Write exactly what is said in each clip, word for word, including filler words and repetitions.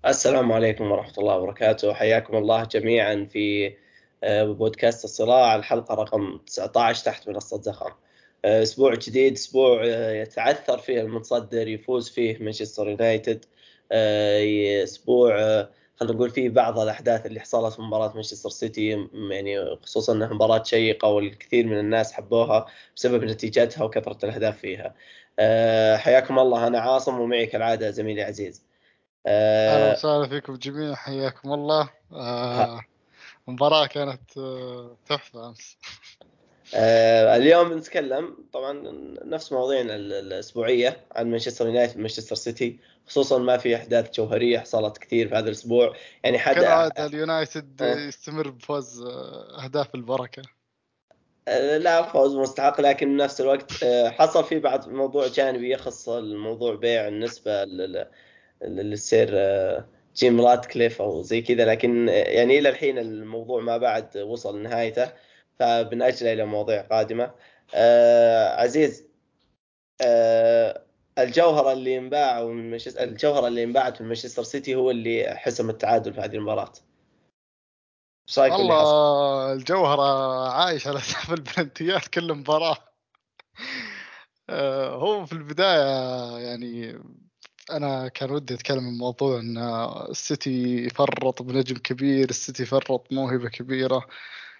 السلام عليكم ورحمة الله وبركاته، حياكم الله جميعا في آه، بودكاست الصراع، الحلقة رقم تسعة عشر تحت منصة زخم. آه، أسبوع جديد، أسبوع آه، يتعثر فيه المتصدر، يفوز فيه مانشستر يونايتد. آه، أسبوع آه، خلينا نقول فيه بعض الأحداث اللي حصلت في مباراة مانشستر سيتي، م- يعني خصوصا أنها مباراة شيقة والكثير من الناس حبوها بسبب نتيجتها وكثرة الأهداف فيها. آه، حياكم الله، أنا عاصم ومعي كالعادة زميلي عزيز. أهلا آه، وسهلا فيكم جميعا، حياكم الله. آه مباراة كانت آه تحفة أمس. آه اليوم بنتكلم طبعا نفس مواضيعنا ال- الأسبوعية عن مانشستر يونايتد ومانشستر سيتي، خصوصا ما في أحداث جوهرية حصلت كثير في هذا الأسبوع. يعني حد كالعادة اليونايتد آه يستمر بفوز آه أهداف البركة. آه لا فوز مستحق، لكن بنفس الوقت آه حصل في بعض موضوع جانبي يخص الموضوع بيع النسبة لل- لل- للسير آه جيم راتكليف أو زي كذا، لكن آه، يعني إلى الحين الموضوع ما بعد وصل لنهايته، فبنأجله إلى مواضيع قادمة. آه عزيز، آه، الجوهرة اللي ينباع من مانشستر الجوهرة اللي انباعت من مانشستر سيتي هو اللي حسم التعادل في هذه المباراة. ايش رايك باللي حصل؟ والله الجوهرة عايش على سالفة البلنتيات كل مباراة. آه هو في البداية يعني أنا كان ودي أتكلم عن موضوع أن السيتي فرط بنجم كبير، السيتي فرط موهبة كبيرة.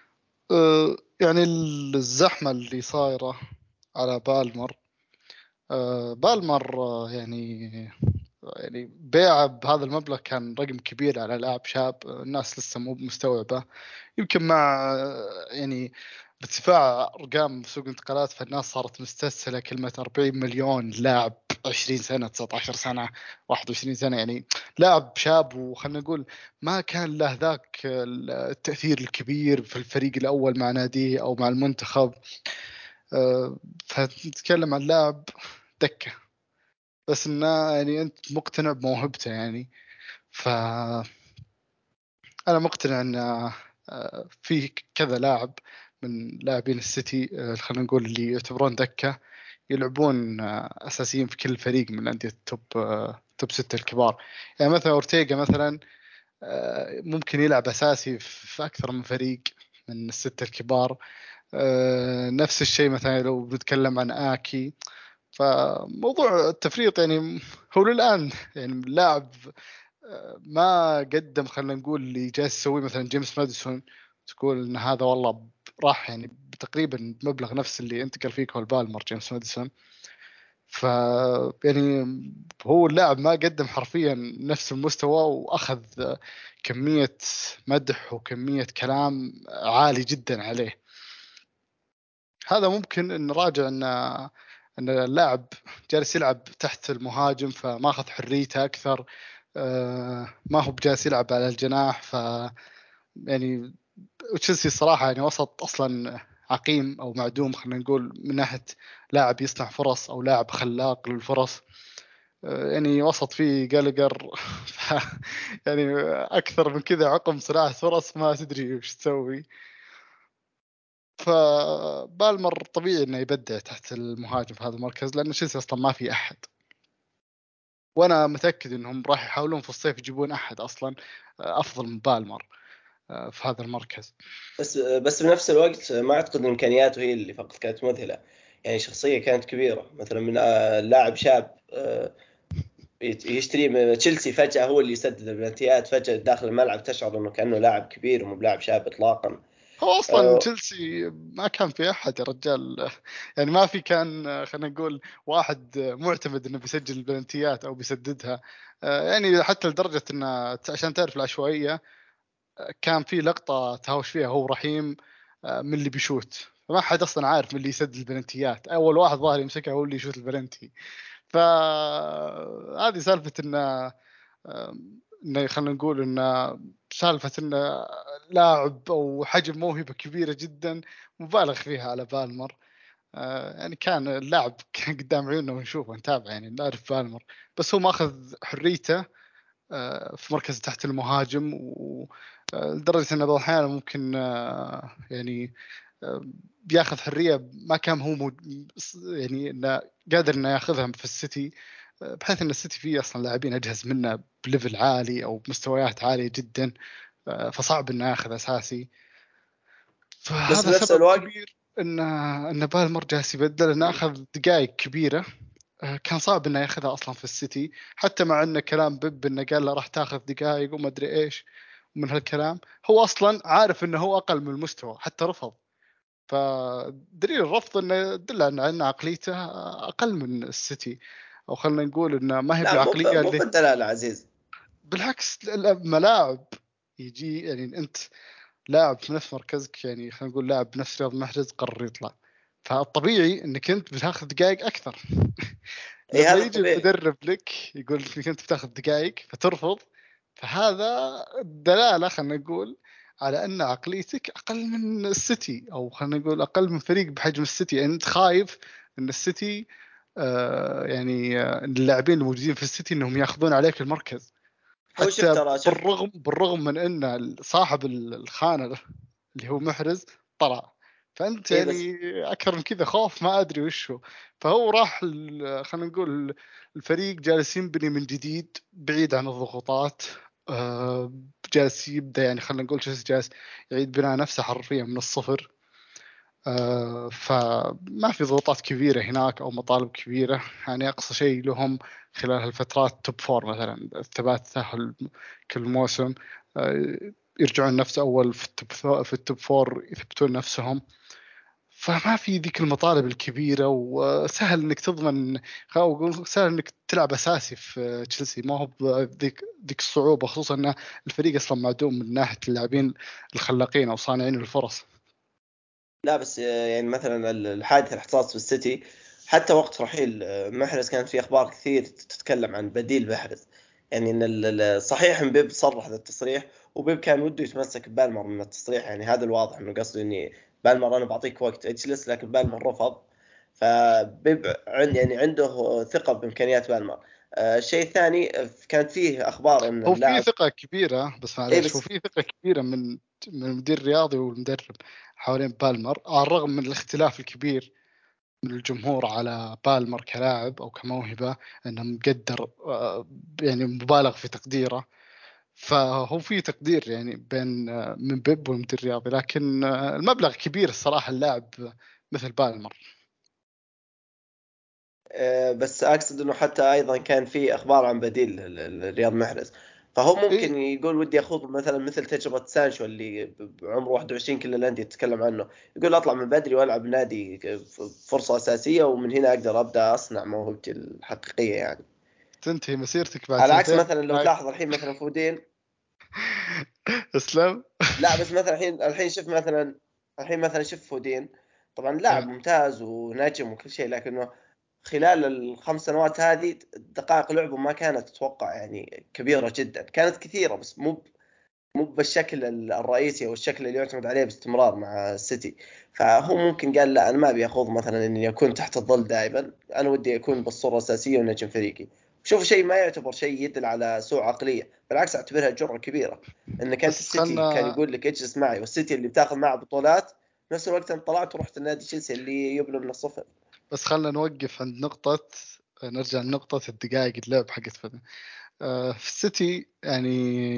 آه يعني الزحمة اللي صايرة على بالمر. آه بالمر آه يعني يعني بيعه بهذا المبلغ كان رقم كبير على لاعب شاب. آه، الناس لسه مو مستوعبة. يمكن مع آه، يعني ارتفاع ارقام سوق الانتقالات، فالناس صارت مستسهلة كلمة أربعين مليون لاعب، عشرين سنة، تسعة عشر سنة، واحد وعشرين سنة، يعني لاعب شاب، وخلنا نقول ما كان له ذاك التأثير الكبير في الفريق الأول مع ناديه أو مع المنتخب. آه، فنتكلم عن لاعب دكة، بس انه يعني انت مقتنع بموهبته يعني. فانا مقتنع ان آه، في كذا لاعب من لاعبين السيتي، آه، خلينا نقول اللي يعتبرون دكة، يلعبون آه، اساسيين في كل فريق من الانديه التوب، آه، توب ستة الكبار. يعني مثلا اورتيغا مثلا آه، ممكن يلعب اساسي في اكثر من فريق من الستة الكبار. آه، نفس الشيء مثلا لو بنتكلم عن آكي. فموضوع التفريط يعني هو للآن يعني اللاعب آه، ما قدم، خلينا نقول اللي جالس يسويه مثلا جيمس ماديسون، تقول ان هذا والله راح يعني تقريبا بمبلغ نفس اللي انتقل فيه كول بالمر جيمس ماديسون. ف يعني هو اللاعب ما قدم حرفيا نفس المستوى، واخذ كمية مدح وكمية كلام عالي جدا عليه. هذا ممكن نراجع ان ان اللاعب جالس يلعب تحت المهاجم فما اخذ حريته اكثر. آه، ما هو بجالس يلعب على الجناح. ف يعني تشيلسي الصراحه يعني وسط اصلا عقيم او معدوم، خلينا نقول من ناحيه لاعب يصنع فرص او لاعب خلاق للفرص. آه، يعني وسط فيه جالجر. يعني اكثر من كذا عقم صناعه فرص ما تدري وش تسوي. فبالمر طبيعي انه يبدع تحت المهاجم في هذا المركز، لانه تشيلسي اصلا ما في احد. وانا متاكد انهم راح يحاولون في الصيف يجيبون احد اصلا افضل من بالمر آه، في هذا المركز. بس بس بنفس الوقت ما اعتقد ان امكانياته هي اللي فقط كانت مذهلة. يعني شخصية كانت كبيرة، مثلا من آه، لاعب شاب آه، يت- يشتري من تشيلسي فجأة هو اللي يسدد البلنتيات، فجأة داخل الملعب تشعر انه كأنه لاعب كبير ومو بلاعب شاب اطلاقا. هو اصلا آه، تشيلسي ما كان في احد يا رجال. يعني ما في كان آه، خلينا نقول واحد آه، معتمد انه بيسجل البلنتيات او بيسددها. آه، يعني حتى لدرجه انه عشان تعرف العشوائيه، كان في لقطة تهاوش فيها هو رحيم آه، من اللي بيشوت، فما حد اصلا عارف من اللي يسدد البلنتيات، اول واحد ظاهر يمسكها هو اللي يشوت البلنتي. فهذه سالفة انه آه، انه خلينا نقول انه سالفة انه لاعب او حجم موهبة كبيرة جدا مبالغ فيها على بالمر. آه، يعني كان اللاعب كان قدام عيوننا ونشوفه نتابع، يعني نعرف بالمر، بس هو ماخذ حريته آه، في مركز تحت المهاجم. ولدرجة أن بعض الأحيان ممكن آه، يعني آه، بياخذ حرية ما كان هو مو يعني إنه قادر إنه ياخذها في السيتي. بحيث ان السيتي فيه اصلا لاعبين اجهز منه بليفل عالي او بمستويات عاليه جدا، فصعب انه ياخذ اساسي. بس فهذا بنفس سبب الوقت كبير ان ان بالمر جالس يبدل، انه اخذ دقائق كبيره كان صعب انه ياخذها اصلا في السيتي، حتى مع انه كلام بيب انه قال له راح تاخذ دقائق وما ادري ايش من هالكلام، هو اصلا عارف انه هو اقل من المستوى حتى رفض. فدليل الرفض انه يدل على ان عقليته اقل من السيتي، او خلينا نقول انه ما هي لا، مو ب- بالعقليه مو اللي. بالدلال عزيز. بالعكس ملاعب يجي يعني انت لاعب في نفس مركزك، يعني خلينا نقول لاعب بنفس رياض محرز قرر يطلع، فالطبيعي انك انت بتاخذ دقائق اكثر. اي لما هذا يجي الطبيعي. المدرب لك يقول انك انت بتاخذ دقائق فترفض، فهذا دلاله خلينا نقول على ان عقليتك اقل من السيتي، او خلينا نقول اقل من فريق بحجم السيتي. يعني انت خايف ان السيتي آه يعني آه اللاعبين الموجودين في السيتي انهم ياخذون عليك المركز، هو شوف حتى ترى شوف بالرغم بالرغم من ان صاحب الخانه اللي هو محرز طلع، فانت اي بس يعني اكثر من كذا خوف ما ادري وش هو. فهو راح ال- خلينا نقول الفريق جالس ينبني من جديد بعيد عن الضغوطات، آه، جالس يبدا يعني خلينا نقول شو جالس يعيد بناء نفسه حرفيا من الصفر. آه، فما في ضغوطات كبيرة هناك أو مطالب كبيرة، يعني أقصى شيء لهم خلال هالفترات توب فور مثلا الثبات تأهل كل موسم، آه، يرجعون نفس أول في التوب فو- في التوب فور يثبتون نفسهم. فما في ذيك المطالب الكبيرة، وسهل إنك تضمن أو أقول سهل إنك تلعب أساسي في تشيلسي، ما هو بذيك ذيك الصعوبة، خصوصا أن الفريق أصلا معدوم من ناحية اللاعبين الخلاقين أو صانعين الفرص. لا بس آه، يعني مثلا ال- الحادث الاحتراس في السيتي، حتى وقت رحيل آه، محرز كانت في اخبار كثير تتكلم عن بديل محرز. يعني ان ال- ال- صحيح ان بيب صرح ذا التصريح، وبيب كان وده يتمسك بالمر من التصريح، يعني هذا الواضح انه قصده اني بالمر انا بعطيك وقت اجلس، لكن بالمر رفض. فبيب عن يعني عنده ثقة بامكانيات بالمر. آه، الشيء الثاني آه، كانت فيه اخبار ان هو في اللاعب. ثقة كبيرة، بس اي معليش، هو بس في ثقة كبيرة من من المدير الرياضي والمدرب حوالين بالمر، على الرغم من الاختلاف الكبير من الجمهور على بالمر كلاعب أو كموهبة، أنه مقدر آه، يعني مبالغ في تقديره. فهو في تقدير يعني بين آه، من بيب والمدير الرياضي، لكن آه، المبلغ كبير الصراحة اللاعب مثل بالمر. آه، بس اقصد انه حتى ايضا كان في اخبار عن بديل ل- ل- لرياض محرز. فهو إيه، ممكن يقول ودي اخوض مثلا مثل تجربه سانشو اللي ب- بعمره واحد وعشرين كل الانديه تتكلم عنه. يقول اطلع من بدري والعب نادي ك- ف- فرصه اساسيه، ومن هنا اقدر ابدا اصنع موهبتي الحقيقيه يعني. تنتهي مسيرتك بعد على عكس سنتين مثلا لو هناك. تلاحظ الحين مثلا فودين. اسلم. لا بس مثلا الحين الحين شوف مثلا الحين مثلا شوف فودين. طبعا لاعب ممتاز ونجم وكل شيء، لكنه خلال الخمس سنوات هذه دقائق لعبه ما كانت اتوقع يعني كبيره جدا، كانت كثيره بس مو مو بالشكل الرئيسي او الشكل اللي يعتمد عليه باستمرار مع السيتي. فهو ممكن قال لا، انا ما ابي اخوض مثلا اني اكون تحت الظل دائما، انا ودي اكون بالصوره الاساسيه ونجم فريقي. شوف، شيء ما يعتبر شيء يدل على سوء عقليه، بالعكس اعتبرها جرأة كبيره. انك انت بس السيتي كان خلنا يقول لك اجلس معي، والسيتي اللي بتاخذ معه بطولات، نفس الوقت انت طلعت ورحت النادي تشيلسي اللي يبنى من الصفر. بس خلنا نوقف عند نقطة، نرجع لنقطة الدقائق اللعب حقت فدن. آه، في السيتي يعني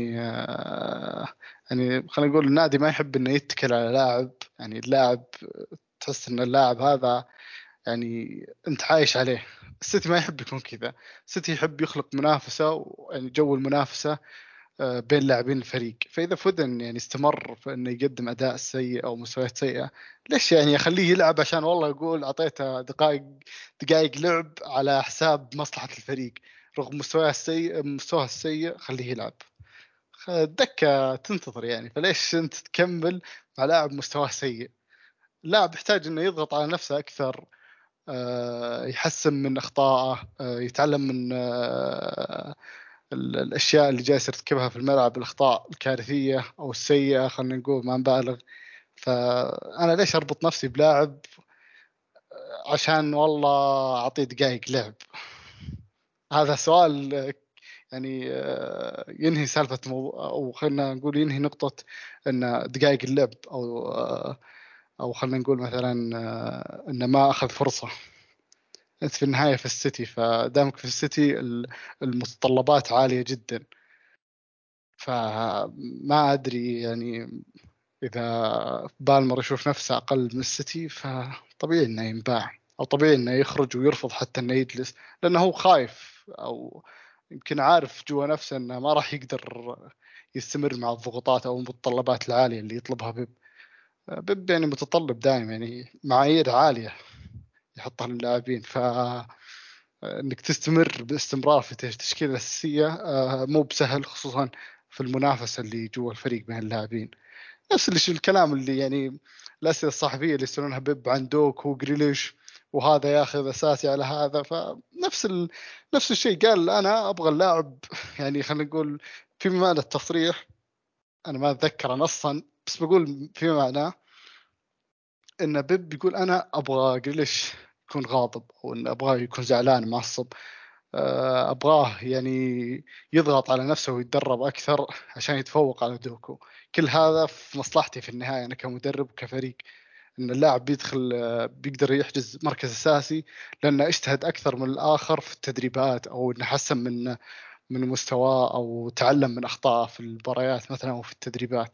آه، يعني خلينا نقول النادي ما يحب انه يتكل على لاعب، يعني اللاعب تحس ان اللاعب هذا يعني انت عايش عليه. السيتي ما يحب يكون كذا، السيتي يحب يخلق منافسة، ويعني جو المنافسة آه، بين لاعبين الفريق. فإذا فودن يعني استمر في إنه يقدم أداء سيء أو مستويات سيئة، ليش يعني أخليه يلعب عشان والله يقول أعطيته دقائق دقائق لعب على حساب مصلحة الفريق؟ رغم مستواه السيء مستواه السيء خليه يلعب، خ- الدكة تنتظر يعني. فليش أنت تكمل مع لاعب مستواه سيء؟ اللاعب يحتاج إنه يضغط على نفسه أكثر، آه، يحسن من أخطائه، آه، يتعلم من آه، ال- الاشياء اللي جالس يرتكبها في الملعب، الاخطاء الكارثيه او السيئه خلينا نقول ما نبالغ. فانا ليش اربط نفسي بلاعب عشان والله اعطيه دقائق لعب؟ هذا سؤال يعني آه، ينهي سالفه موضوع، او خلينا نقول ينهي نقطه ان دقائق اللعب، او آه، او خلينا نقول مثلا آه، انه ما اخذ فرصه. أنت في النهاية في السيتي، فدامك في السيتي المتطلبات عالية جدا، فما أدري يعني إذا بالمر يشوف نفسه أقل من السيتي فطبيعي إنه ينباع، أو طبيعي إنه يخرج ويرفض حتى إنه يجلس، لأنه هو خايف أو يمكن عارف جوا نفسه إنه ما راح يقدر يستمر مع الضغوطات أو المتطلبات العالية اللي يطلبها بيب. بيب يعني متطلب دائم، يعني معايير عالية يحطها للاعبين، ف انك تستمر باستمرار في التشكيله الاساسيه آه، مو بسهل، خصوصا في المنافسه اللي جوا الفريق بين اللاعبين. نفس الشيء الكلام اللي يعني الاسئله الصحفيه اللي يسالونها بيب عن دوك وجريليش، وهذا ياخذ اساسي على هذا، فنفس ال... نفس الشيء قال انا ابغى اللاعب يعني خلينا نقول في معنى التصريح، انا ما اتذكر نصا بس بقول في معناه ان بيب بيقول انا ابغى جريليش يكون غاضب، او ان ابغاه يكون زعلان معصب، أبغاه يعني يضغط على نفسه ويتدرب أكثر عشان يتفوق على دوكو. كل هذا في مصلحتي في النهاية أنا كمدرب وكفريق، إن اللاعب بيدخل بيقدر يحجز مركز أساسي لأنه اجتهد أكثر من الآخر في التدريبات، أو إنه حسن من من مستواه أو تعلم من أخطائه في المباريات مثلا أو في التدريبات.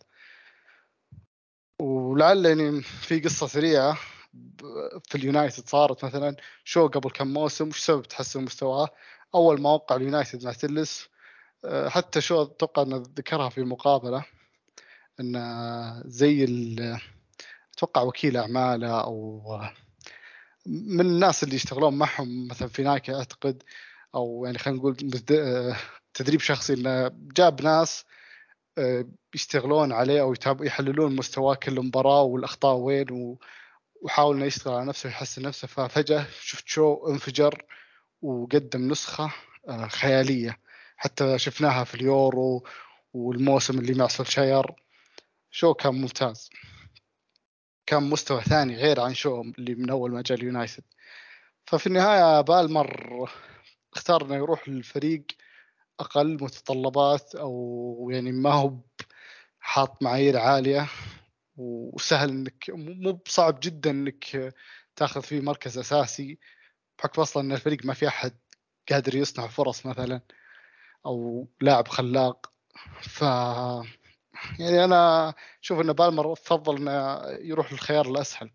ولعل يعني في قصة سريعة في اليونايتد صارت مثلا، شو قبل كم موسم وش سبب تحسن مستواه؟ أول ما وقع اليونايتد مع تلس، حتى شو أتوقع أنه ذكرها في مقابلة، أن زي أتوقع وكيل أعماله أو من الناس اللي يشتغلون معهم مثلا في نايكي أعتقد، أو يعني خلينا نقول تدريب شخصي، أنه جاب ناس يشتغلون عليه أو يحللون مستواه كل مباراة والأخطاء وين، وحاول إنه يشتغل على نفسه ويحسن نفسه. ففجأة شفت شو انفجر وقدم نسخة خيالية، حتى شفناها في اليورو والموسم اللي مع سولشاير. شو كان ممتاز، كان مستوى ثاني غير عن شو اللي من أول ما جاء اليونايتد. ففي النهاية بالمر اختار إنه يروح للفريق أقل متطلبات، أو يعني ما هو حاط معايير عالية وسهل انك مو بصعب جدا انك تاخذ فيه مركز اساسي، بحكم اصلا ان الفريق ما في احد قادر يصنع فرص مثلا او لاعب خلاق. ف يعني انا اشوف ان بالمر افضل انه يروح للخيار الاسهل.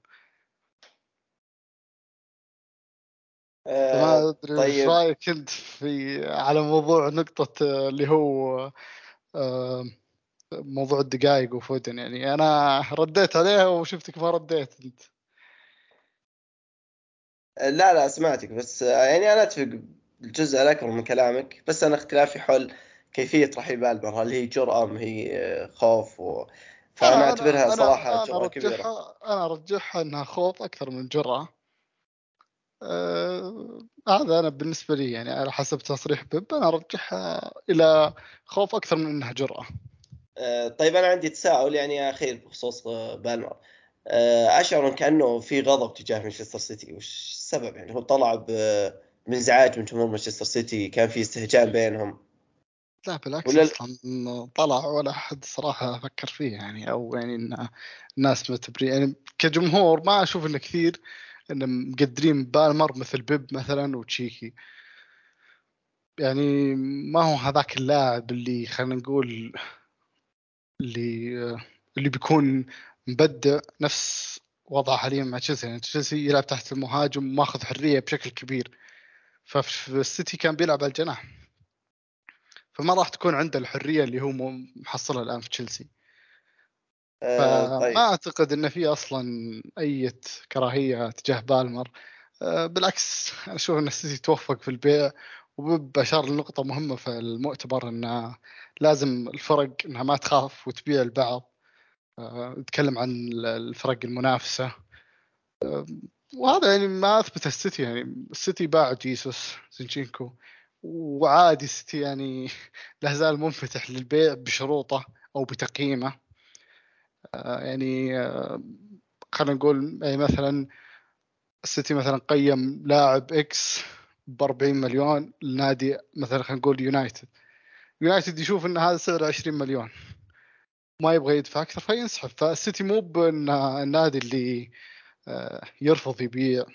فما آه ادري ايش طيب. رايك انت في على موضوع نقطة اللي هو آه، موضوع الدقائق وفودن. يعني انا رديت عليها وشفتك ما رديت انت. لا لا سمعتك، بس آه، يعني أنا أتفق الجزء الأكبر من كلامك، بس أنا اختلافي حول كيفية رحيل بالمر، هل هي جرأة أم هي آه، خوف و... فأنا انا أعتبرها انا صراحة انا انا جرأة كبيرة. ارجحها انا ارجحها انها خوف اكثر من جرأة. آه هذا انا بالنسبة لي يعني على حسب تصريح بيب انا ارجحها الى خوف اكثر من انها جرأة. آه طيب، أنا عندي تساؤل يعني أخير بخصوص آه، بالمر. آه أشعر كأنه في غضب تجاه مانشستر سيتي، وش السبب؟ يعني هو طلع ب- بانزعاج من جمهور مانشستر سيتي، كان في استهجان بينهم لا بالعكس ولا؟ اصلا طلع ولا احد صراحة فكر فيه يعني، او يعني ان الناس معتبرين يعني كجمهور ما اشوف انه كثير ان مقدرين بالمر مثل بيب مثلا وتشيكي. يعني ما هو هذاك اللاعب اللي خلينا نقول اللي اللي بيكون مبدع نفس وضعه حاليا مع تشيلسي. يعني تشيلسي يلعب تحت المهاجم وماخذ حرية بشكل كبير، ففي السيتي كان بيلعب على الجناح، فما راح تكون عنده الحرية اللي هو محصلها الآن في تشيلسي. آه فما طيب. أعتقد أن في أصلا أي كراهية تجاه بالمر. أه بالعكس أنا أشوف أن السيتي توفق في البيع، وبأشار لنقطة مهمة في المؤتمر أن لازم الفرق أنها ما تخاف وتبيع البعض. أه نتكلم عن الفرق المنافسة، وهذا يعني ما أثبت السيتي. يعني السيتي باع جيسوس زينشينكو، وعادي السيتي يعني لا زال منفتح للبيع بشروطه أو بتقييمه. آه، يعني آه، خلينا نقول يعني مثلا السيتي مثلا قيم لاعب إكس ب أربعين مليون، النادي مثلا خلينا نقول يونايتد يونايتد يشوف ان هذا سعر عشرين مليون، ما يبغى يدفع اكثر فينسحب. فالسيتي مو بالنادي اللي آه، يرفض يبيع،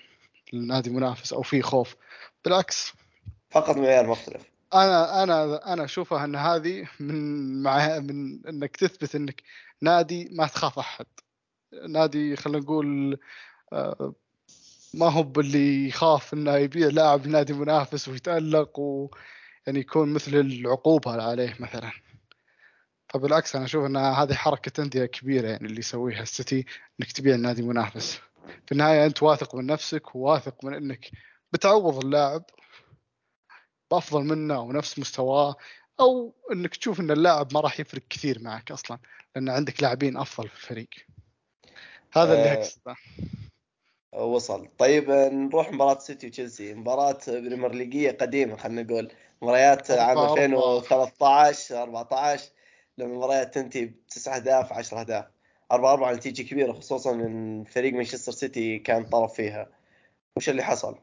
للنادي منافس او في خوف. بالعكس، فقط معيار مختلف. انا انا انا اشوفها ان هذه من مع من انك تثبت انك نادي ما تخاف احد، نادي خلينا نقول آه، ما هو باللي يخاف انه يبيع لاعب نادي منافس ويتألق ويعني يكون مثل العقوبة عليه مثلا. فبالعكس انا اشوف ان هذه حركة أندية كبيرة يعني اللي يسويها السيتي، انك تبيع نادي منافس. في النهاية انت واثق من نفسك وواثق من انك بتعوض اللاعب بأفضل منه ونفس مستواه، او انك تشوف ان اللاعب ما راح يفرق كثير معك اصلا لان عندك لاعبين افضل في الفريق. هذا اللي أه اقصده. وصل. طيب آه، نروح مباراة سيتي وتشيلسي، مباراة بريمير ليجية قديمة خلينا نقول، مباريات عام أربعة أربعة. ألفين وثلاثة عشر أربعة عشر، لما المباريات تنتهي بتسع أهداف عشر أهداف. أربعة أربعة نتيجة كبيرة، خصوصا إن فريق مانشستر سيتي كان طرف فيها. وش اللي حصل؟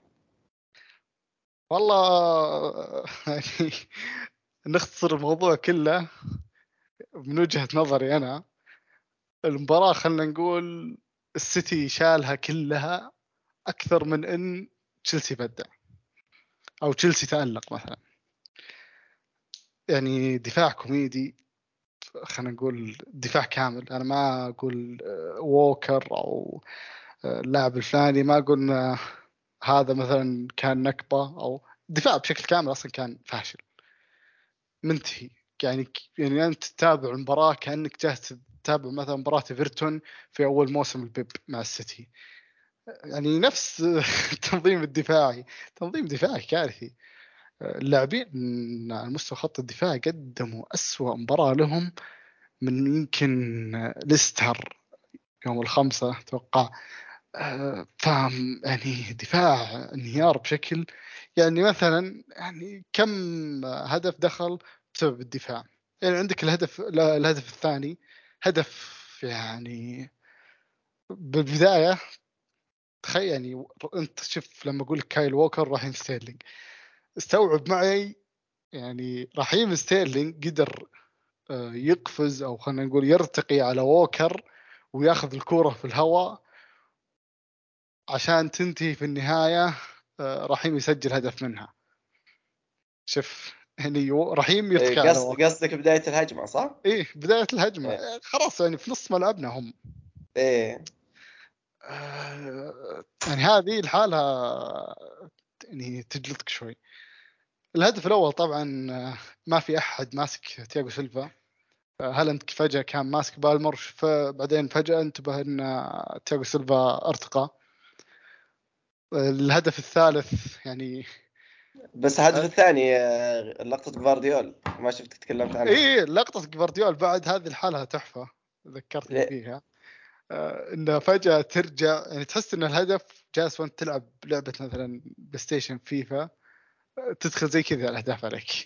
والله يعني نختصر الموضوع كله من وجهة نظري أنا. المباراة خلنا نقول السيتي شالها كلها أكثر من إن تشيلسي بدع أو تشيلسي تألق مثلا. يعني دفاع كوميدي، خلينا نقول دفاع كامل. أنا ما أقول آه، ووكر أو آه، اللاعب الفلاني، ما قلنا هذا مثلا كان نكبة، أو دفاع بشكل كامل أصلا كان فاشل منتهي. يعني يعني أنت تتابع المباراة كأنك جالس تتابع مثلا مباراة إيفرتون في أول موسم البيب مع السيتي. يعني نفس التنظيم الدفاعي، تنظيم دفاعي كارثي. اللاعبين على مستوى خط الدفاع قدموا أسوأ مباراة لهم من يمكن ليستر يوم الخمسة أتوقع. آه، فاهم يعني دفاع انهيار بشكل، يعني مثلا يعني كم هدف دخل بسبب الدفاع. يعني عندك الهدف لا، الهدف الثاني هدف يعني بالبداية. تخيل يعني انت شوف لما اقول لك كايل ووكر رحيم ستيرلينج، استوعب معي يعني رحيم ستيرلينج قدر آه، يقفز او خلينا نقول يرتقي على ووكر وياخذ الكرة في الهواء عشان تنتهي في النهاية آه، رحيم يسجل هدف منها. شوف يعني رحيم إيه، يرتقي على قص- ووكر. قصدك بداية الهجمة صح؟ ايه بداية الهجمة إيه. آه، خلاص يعني في نص ملعبنا هم. إيه. آه، يعني هذه الحالة يعني تجلطك شوي. الهدف الأول طبعا آه، ما في أحد ماسك تياغو سيلفا. آه، هالاند فجأة كان ماسك بالمر، فبعدين فجأة انتبه أن آه، تياغو سيلفا ارتقى. آه، الهدف الثالث يعني بس الهدف الثاني آه، لقطة جوارديول ما شفتك تكلمت عنها. ايه لقطة جوارديول بعد هذه الحالة تحفة، ذكرتني ليه؟ فيها. آه انه فجأة ترجع يعني تحس ان الهدف جالس وانت تلعب لعبة مثلا بلاي ستيشن فيفا، آه، تدخل زي كذا الاهداف عليك.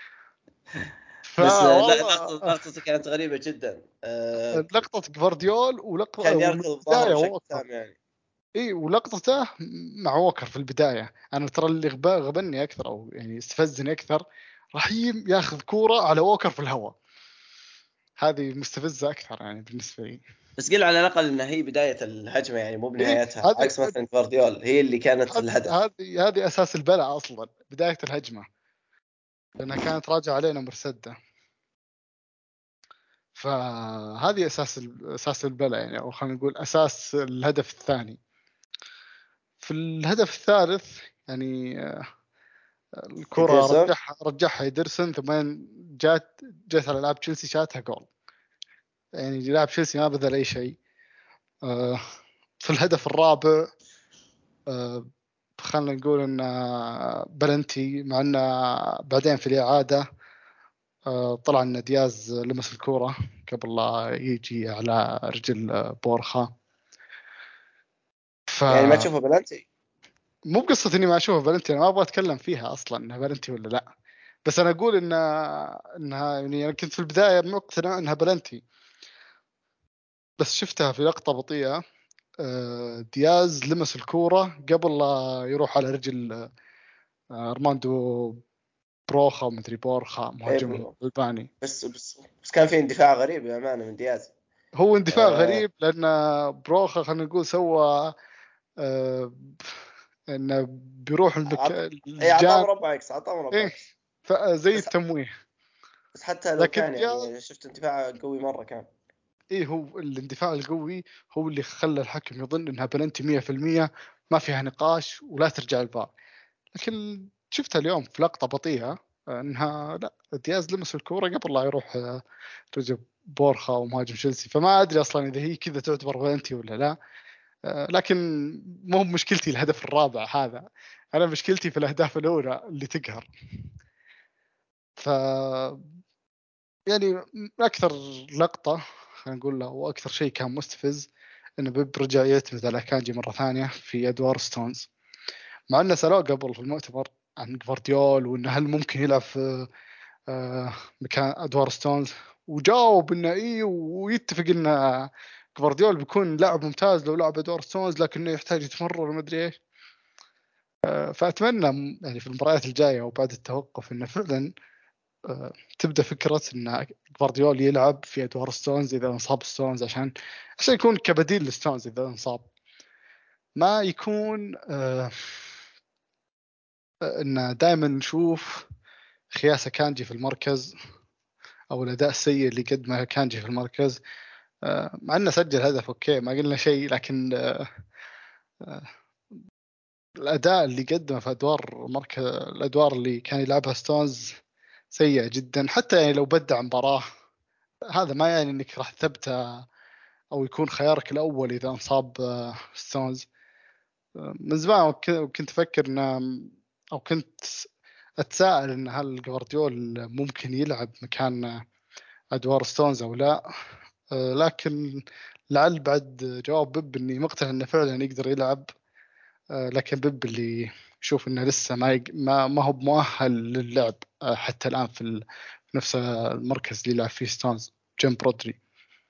بس آه، لا، فوالله لقطة آه، لقطته كانت غريبة جدا. آه، لقطة جوارديول ولقطة كان ومن يركض بظهره البداية بشكل ووكر. تام يعني. اي ولقطته مع ووكر في البداية. انا ترى اللي غب- غبني اكثر او يعني استفزني اكثر رحيم ياخذ كورة على ووكر في الهواء. هذه مستفزة اكثر يعني بالنسبة لي. بس قل على الأقل إنها هي بداية الهجمة يعني مو ايه بنهايتها، هذه عكس مثلا جوارديول هي اللي كانت هذه الهدف. هذه هذه اساس البلاء اصلا بدايه الهجمه، لانها كانت راجعه علينا مرسده. فهذه اساس ال- اساس البلاء يعني، او خلينا نقول اساس الهدف الثاني. في الهدف الثالث يعني آه، الكره إيدرسون. رجعها رجعها يدرسن، ثم جات جت على لاعب تشيلسي شاتها جول. يعني لاعب تشيلسي ما بذل اي شيء. آه، في الهدف الرابع آه، خلينا نقول ان آه، بلنتي، مع انه بعدين في الاعاده آه، طلع ان دياز لمس الكوره قبل لا يجي على رجل آه، بورخا. يعني ما فمو تشوفه بلنتي؟ بقصة اني ما اشوفه بلنتي، انا ما ابغى اتكلم فيها اصلا انها بلنتي ولا لا. بس انا اقول ان انها يعني انا كنت في البداية مقتنع انها بلنتي، بس شفتها في لقطة بطيئة. آه، دياز لمس الكورة قبل لا يروح على رجل آه، ارماندو بروخا مدري بورخا إيه مهاجمهم ب- الالباني. بس بس بس كان في اندفاع غريب بأمانة من دياز. هو اندفاع آه. غريب لان بروخا خلينا نقول سوى آه، انه بيروح المك... عط... اي اعطاه الجام. مربع اكس، اعطاه مربع ايه، اكس. زي بس التمويه. بس حتى لو لكن كان دياز، يعني شفت اندفاع قوي مره كان. ايه، هو الاندفاع القوي هو اللي خلى الحكم يظن انها بلنتي مية في المية، ما فيها نقاش ولا ترجع الفار. لكن شفتها اليوم في لقطة بطيئة انها لا، دياز لمس الكورة قبل لا يروح آه، رجب بورخا ومهاجم تشيلسي. فما ادري اصلا اذا هي كذا تعتبر بلنتي ولا لا. آه، لكن مو مشكلتي الهدف الرابع هذا، انا مشكلتي في الاهداف الاولى اللي تقهر. ف يعني اكثر لقطه خلينا نقول له واكثر شيء كان مستفز انه بيب رجع يعتمد على كانجي مره ثانيه في ادوار ستونز، مع انه سالوه قبل في المؤتمر عن جوارديول وانه هل ممكن يلعب في آه، مكان ادوار ستونز، وجاوب انه ايه ويتفق ان جوارديول بيكون لاعب ممتاز لو لعب ادوار ستونز لكنه يحتاج يتمرن وما ادري ايش. آه، فاتمنى يعني في المباريات الجايه وبعد التوقف انه فعلا آه، تبدا فكره ان جوارديول يلعب في ادوار ستونز اذا انصاب ستونز، عشان عشان يكون كبديل لستونز اذا انصاب، ما يكون آه، ان دائما نشوف خياسه كانجي في المركز او الاداء السيء اللي قدمه كانجي في المركز. آه، مع انه سجل هدف اوكي ما قلنا شيء، لكن آه، آه، الاداء اللي قدمه في ادوار مركز الادوار اللي كان يلعبها ستونز سيء جدا. حتى يعني لو بدع مباراه هذا ما يعني انك راح تثبته او يكون خيارك الاول اذا انصاب آه، ستونز. آه، من زمان وك- كنت افكر ان او كنت اتساءل ان هل جوارديول ممكن يلعب مكان ادوار ستونز او لا. آه، لكن لعل بعد جواب بيب اني مقتنع انه فعلا يقدر يلعب. آه، لكن بيب اللي يشوف انه لسه ما يق... ما ما هو مؤهل للعب آه، حتى الان في ال... في نفس المركز اللي يلعب فيه ستونز جنب رودري.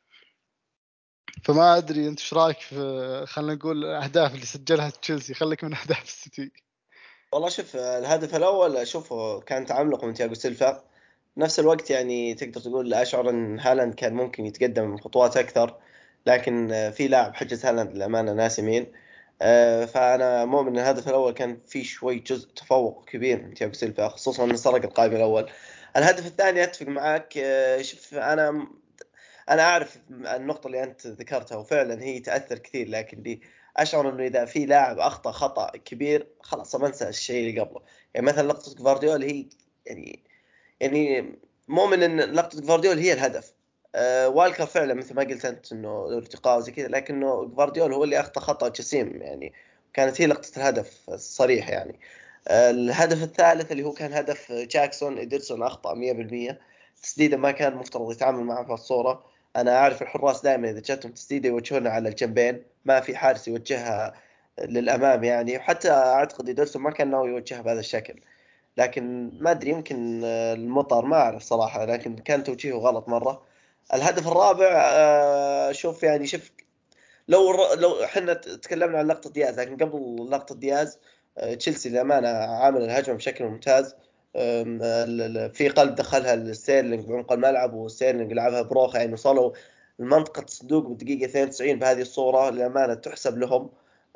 فما ادري انت ايش رايك في خلينا نقول الاهداف اللي سجلها تشيلسي، خليك من اهداف السيتي. والله شوف، الهدف الاول اشوفه كان تعمق من تياغو سيلفا. نفس الوقت يعني تقدر تقول اشعر ان هالاند كان ممكن يتقدم خطوات اكثر، لكن في لاعب حجز هالاند للامانه ناسي مين. آه، فانا مؤمن ان الهدف الاول كان في شوي جزء تفوق كبير من تياغو سيلفا، خصوصا انه سرق القائم الاول. الهدف الثاني اتفق معك. آه، شوف انا انا اعرف النقطه اللي انت ذكرتها وفعلا هي تاثر كثير، لكن دي اشعر انه اذا في لاعب اخطا خطا كبير خلاص بنسى الشيء اللي قبله. يعني مثلا لقطه جوارديول هي يعني يعني مؤمن ان لقطه جوارديول هي الهدف. آه والكر فعلا مثل ما قلت انت انه ارتقاء وزي كذا، لكنه جوارديول هو اللي اخطا خطا جسيم يعني. كانت هي لقطه الهدف الصريح يعني. آه الهدف الثالث اللي هو كان هدف جاكسون، إيدرسون اخطا مية بالمية. تسديده ما كان مفترض يتعامل معها في الصوره. انا اعرف الحراس دائما اذا جاتهم تسديده يوجهونها على الجنبين، ما في حارس يوجهها للامام يعني. وحتى اعتقد إيدرسون ما كان ناوي يوجهها بهذا الشكل، لكن ما ادري يمكن آه، المطر ما اعرف صراحه، لكن كان توجيهه غلط مره. الهدف الرابع آه، شوف يعني شوف، لو لو احنا تكلمنا عن لقطه دياز، لكن قبل لقطه دياز آه، تشيلسي للامانه عامل الهجمه بشكل ممتاز. آم، ال- ال- في قلب دخلها لستيرلينج بعمق الملعب، وستيرلينج لعبها بروخا، يعني وصلوا لمنطقه الصندوق بالدقيقه اثنين وتسعين بهذه الصوره، للامانه تحسب لهم.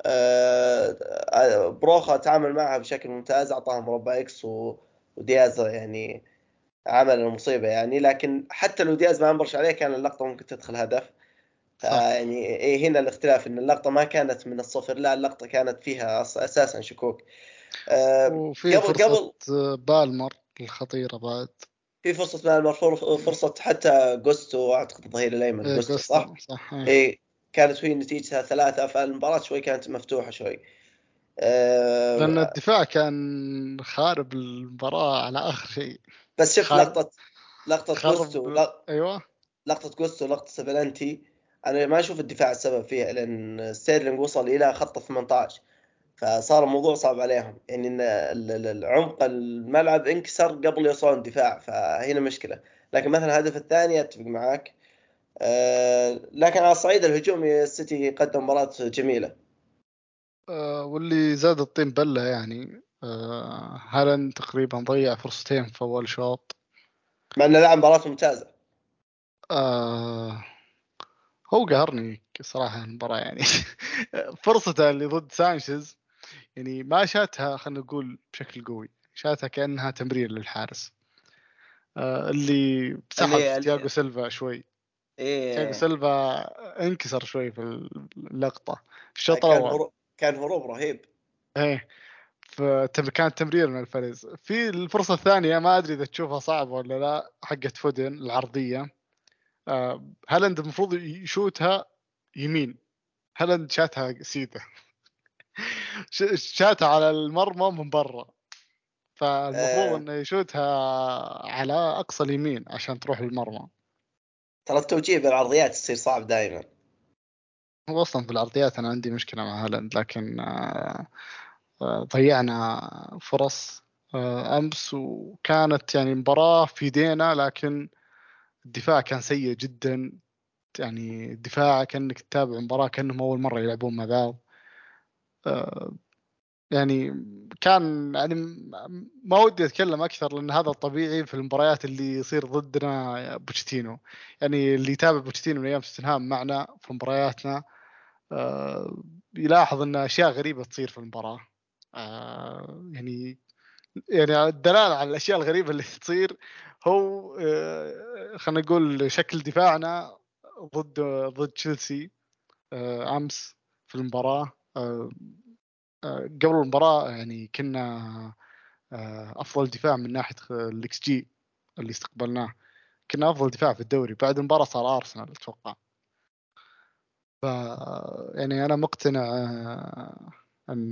آه، آه، بروخا تعامل معها بشكل ممتاز، اعطاها مربع اكس، و- ودياز يعني عمل المصيبه يعني. لكن حتى لو دياز ما انبرش عليه كان اللقطه ممكن تدخل هدف. صح. فيعني إيه هنا الاختلاف، ان اللقطه ما كانت من الصفر، لا اللقطه كانت فيها أص- اساسا شكوك. آه، وفي قبل فرصة قبل آه، بالمر الخطيرة بعد. في فرصه بالمر، فر- فرصه حتى جوستو، اعتقد الظهير الايمن إيه، جوستو صح. قصة صح إيه. اي كانت هي نتيجتها ثلاثه، فالمباراه شوي كانت مفتوحه شوي. لأن آه، الدفاع كان خارب المباراة على آخر شيء. بس شوف خارب لقطه لقطه جوستو، خرب. أيوة. لقطة جوستو ولقطة سبلانتي. أنا ما أشوف الدفاع السبب فيها، لأن ستيرلينج وصل إلى خط ثمانية عشر، فصار الموضوع صعب عليهم يعني. إن ال- ال- العمق الملعب انكسر قبل يوصلون الدفاع، فهنا مشكلة. لكن مثلا الهدف الثاني أتفق معك. أه لكن على الصعيد الهجومي السيتي قدم مباراة جميلة. آه، واللي زاد الطين بلة يعني آه، هالاند تقريبا ضيع فرصتين في أول شوط. مع أنه لعب مباراة ممتازة. آه، هو قهرني صراحة المباراة يعني. فرصته اللي ضد سانشيز يعني ما شاتها خلينا نقول بشكل قوي، شاتها كأنها تمرير للحارس آه اللي سحب اللي, تياغو اللي... سيلفا شوي. تياغو ايه سيلفا انكسر شوي في اللقطة في الشوط كان الأول. هروب كان هروب رهيب. ايه فكان تمرير من الفريز. في الفرصة الثانية ما أدري إذا تشوفها صعبة ولا لا، حقت فودن العرضية. آه هالاند المفروض يشوتها يمين، هالاند شاتها سيدة شاتها على المرمى من برا، فالمفروض آه... انه يشوتها على اقصى اليمين عشان تروح للمرمى. ترى التوجيه بالعرضيات يصير صعب دائما. هو اصلا في العرضيات انا عندي مشكله مع هالاند، لكن آه، آه، ضيعنا فرص آه، امس، وكانت يعني مباراه في يدينا، لكن الدفاع كان سيء جدا. يعني الدفاع كانك تتابع مباراه كانهم اول مره يلعبون مع بعض. آه، يعني كان يعني م- ما ودي اتكلم اكثر، لان هذا الطبيعي في المباريات اللي يصير ضدنا بوتشيتينو. يعني اللي يتابع بوتشيتينو من ايام توتنهام معنا في مبارياتنا آه، يلاحظ ان اشياء غريبه تصير في المباراه. آه، يعني يعني الدلاله على الاشياء الغريبه اللي تصير هو آه، خلينا نقول شكل دفاعنا ضد ضد تشيلسي آه، امس في المباراه. آه، آه، قبل المباراة يعني كنا آه، أفضل دفاع من ناحية الإكس جي اللي استقبلناه، كنا أفضل دفاع في الدوري. بعد المباراة صار أرسنال أتوقع. ف يعني أنا مقتنع آه، أن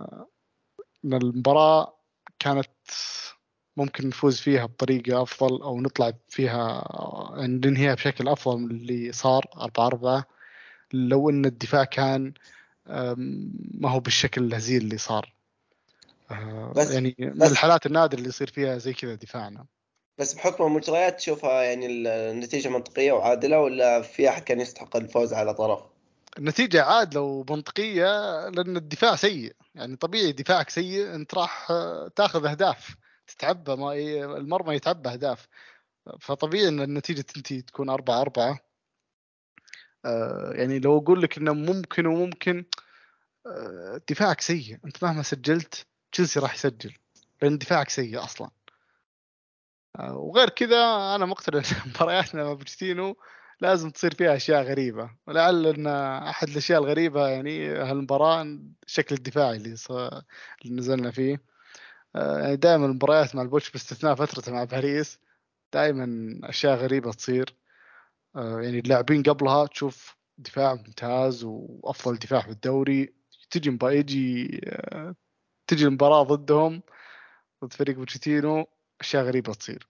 أن المباراة كانت ممكن نفوز فيها بطريقة أفضل، أو نطلع فيها يعني ننهيها بشكل أفضل من اللي صار أربعة أربعة، لو أن الدفاع كان آم، ما هو بالشكل الهزيل اللي صار. آه، بس يعني من بس الحالات النادرة اللي يصير فيها زي كذا دفاعنا. بس بحكم المجريات تشوفها يعني النتيجة منطقية وعادلة، ولا في أحد كان يستحق الفوز على طرف؟ النتيجة عاد لو منطقية، لأن الدفاع سيء. يعني طبيعي دفاعك سيء، أنت راح آه، تاخذ أهداف، تتعبى ما ي- المرمى يتعبى أهداف. فطبيعي أن النتيجة تنتهي تكون أربعة أربعة. آه، يعني لو أقول لك أنه ممكن وممكن، آه، دفاعك سيء، أنت مهما سجلت تشيلسي راح يسجل، لأن دفاعك سيء أصلا. آه، وغير كذا أنا مقتنع إن مبارياتنا مع بوتشيتينو لازم تصير فيها أشياء غريبة، ولعل أن أحد الأشياء الغريبة يعني هالمباراة الشكل الدفاعي اللي, ص... اللي نزلنا فيه. آه، يعني دائما المباريات مع البوتش باستثناء فترته مع باريس دائما أشياء غريبة تصير. آه، يعني اللاعبين قبلها تشوف دفاع ممتاز وأفضل دفاع في الدوري، تجي مباراة يجي آه، تجي المباراة ضدهم، ضد فريق بوتشيتينو، أشياء غريبة تصير.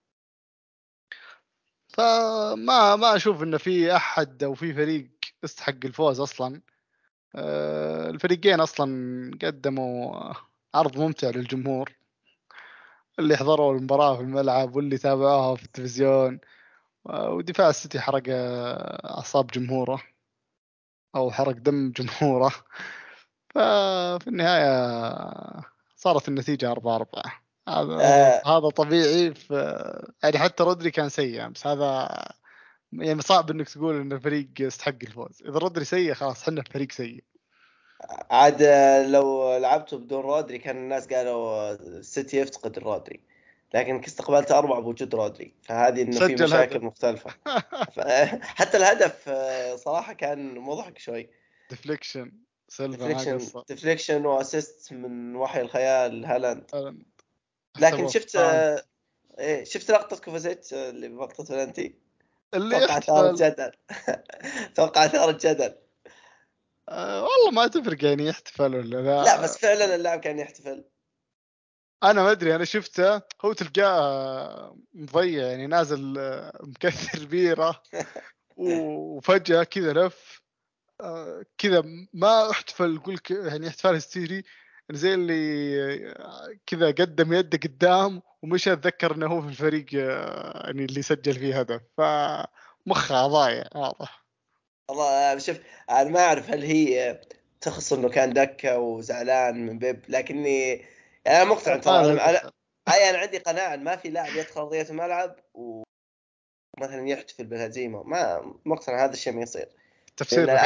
فما ما اشوف انه في احد او في فريق يستحق الفوز اصلا. آه، الفريقين اصلا قدموا عرض ممتع للجمهور اللي حضروا المباراة في الملعب واللي تابعوها في التلفزيون. آه، ودفاع السيتي حرق آه، اعصاب جمهوره، او حرق دم جمهوره. ففي النهاية صارت النتيجة أربعة أربعة. هذا آه هذا طبيعي. في يعني حتى رودري كان سيء، بس هذا يعني صعب انك تقول ان الفريق يستحق الفوز. اذا رودري سيء خلاص حنا فريق سيء. عاد آه، لو لعبته بدون رودري كان الناس قالوا السيتي يفتقد الرودري، لكنك استقبلت أربعة بوجود رودري، فهذه إنه في سجل مشاكل هدف. مختلفة. ف- حتى الهدف آه، صراحة كان مضحك شوي. ديفليكشن، سيلفا ما ديفليكشن قصر. ديفليكشن واسيست من وحي الخيال هالاند. لكن احسبه شفت فاول. آه، إيه شفت لقطة كوفازيتش آه، اللي بلقطة فلانتي. اللي توقع ثارة يحتفل. جدل. توقع ثارة جدل. آه والله ما تفرق يعني يحتفل ولا لا بس لا. فعلا اللاعب كان يحتفل. انا ما ادري، انا شفته هو تلقاه مضيع يعني نازل آه، مكثر بيره، وفجأة كذا لف آه، كذا ما احتفل يقول ك- يعني احتفال هستيري، يعني زي اللي آه، كذا قدم يده قدام ومش اتذكر انه هو في الفريق آه، يعني اللي سجل فيه هدف، فمخه ضايع واضح. والله آه، شوف، انا ما اعرف هل هي آه، تخص انه كان دكة وزعلان من بيب، لكني يعني انا مقتنع ما ترى. له انا انا دخل. اي انا عندي قناعة إن ما في لاعب يدخل ارضية الملعب ومثلا يحتفل بالهزيمة. ما مقتنع هذا الشيء ما يصير. التفسير لان الوحيد اي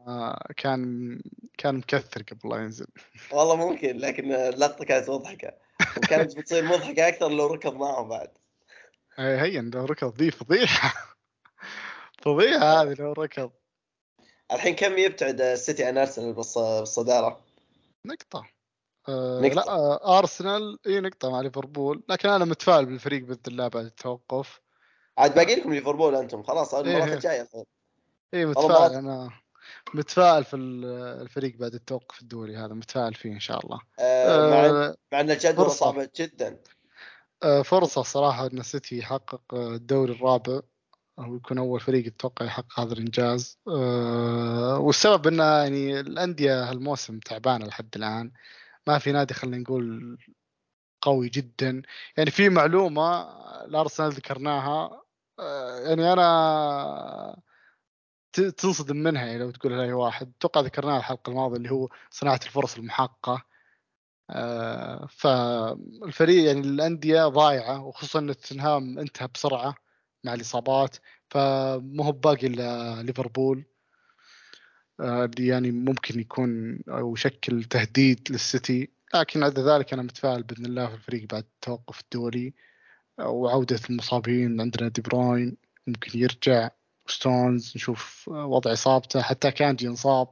آه كان كان مكثر قبل لا ينزل. والله ممكن، لكن اللقطة كانت مضحكة، وكانت بتصير مضحكة أكثر لو ركض معهم بعد. هي هي لو ركض ذي فضيحة. فضيحة هذه لو ركض. الحين كم يبتعد السيتي عن أرسنال بالص- بالصدارة؟ نقطة. آه لا، نقطة. آه أرسنال إيه نقطة مع ليفربول، لكن أنا متفائل بالفريق بإذن الله بعد التوقف. عاد آه باقي لكم ليفربول أنتم، خلاص إيه المباراة إيه الجاية الحين. إيه والله متفائل مباراة. أنا. متفائل في ال- الفريق بعد التوقف الدولي هذا، متفائل فيه إن شاء الله. آه، مع إن- آه مع أن الجدول فرصة. صعبة جدا. آه فرصة صراحة إن السيتي يحقق آه، الدوري الرابع، أو يكون أول فريق يتوقع يحقق هذا الإنجاز. أه والسبب إن يعني الأندية هالموسم تعبانة لحد الآن، ما في نادي خلينا نقول قوي جدا. يعني في معلومة الأرسنال ذكرناها، أه يعني أنا ت- تنصدم منها يعني لو تقولها لأي واحد. أتوقع ذكرناها الحلقة الماضية، اللي هو صناعة الفرص المحققة. أه فالفريق يعني الأندية ضايعة، وخصوصا أن توتنهام انتهى بسرعة مع الإصابات، فما هو باقي إلا ليفربول. آه، اللي يعني ممكن يكون أو يشكل تهديد للسيتي. لكن عدا ذلك أنا متفائل بإذن الله في الفريق بعد التوقف الدولي، آه، وعودة المصابين. عندنا دي بروين ممكن يرجع، ستونز نشوف آه، وضع إصابته، حتى كانجي ينصاب.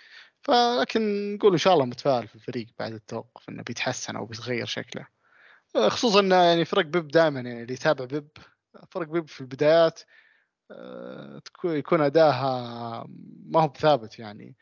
فلكن نقول إن شاء الله متفائل في الفريق بعد التوقف إنه بيتحسن أو بيتغير شكله. آه، خصوصا إنه يعني فرق بيب دائما، يعني اللي يتابع بيب، فرق بيب في البدايات آه، تكو- يكون أداها ما هو بثابت يعني.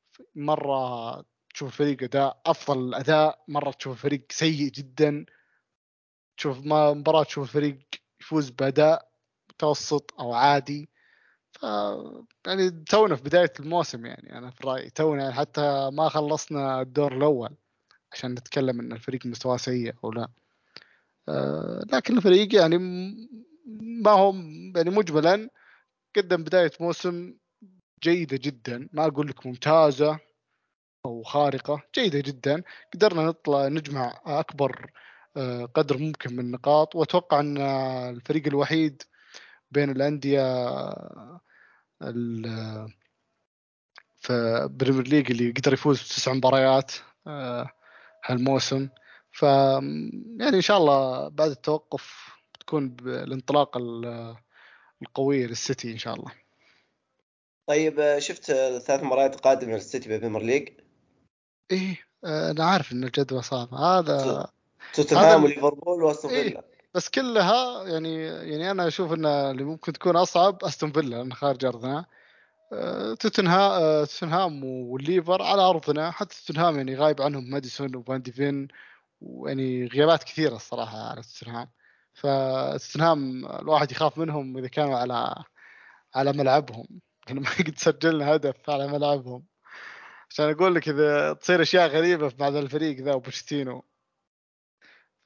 مرة تشوف الفريق أداء أفضل أداء، مرة تشوف الفريق سيء جدا، تشوف ما مباراة تشوف الفريق يفوز بأداء متوسط أو عادي. ف يعني تونا في بداية الموسم، يعني أنا في رأيي تونا، يعني حتى ما خلصنا الدور الأول عشان نتكلم إن الفريق مستواه سيء أو لا. أه لكن الفريق يعني م- ما هو يعني مجملا قدم بداية موسم جيدة جدا، ما أقول لك ممتازة وخارقة، جيدة جدا. قدرنا نطلع نجمع أكبر آه، قدر ممكن من النقاط، وأتوقع أن الفريق الوحيد بين الأندية ال- في بريمير ليج اللي قدر يفوز بتسع مباريات آه، هالموسم. ف يعني إن شاء الله بعد التوقف بتكون الانطلاقة ال- القوية للسيتي إن شاء الله. طيب، آه، شفت الثلاث مباريات القادمة للسيتي بالبريمير ليج؟ إيه آه، أنا عارف إن الجدول صعب هذا. ت- هذا توتنهام وليفربول واستون ايه فيلا. بس كلها يعني يعني انا اشوف ان اللي ممكن تكون اصعب استون فيلا لان خارج ارضنا. أه توتنهام أه توتنهام والليفر على ارضنا. حتى توتنهام يعني غايب عنهم ماديسون وفان دي فين، ويعني غيابات كثيره الصراحه على توتنهام. فتوتنهام الواحد يخاف منهم اذا كانوا على على ملعبهم، يعني ما قد سجلنا هدف على ملعبهم. عشان اقول لك اذا تصير اشياء غريبه مع ذا الفريق ذا وبوشتينو. ف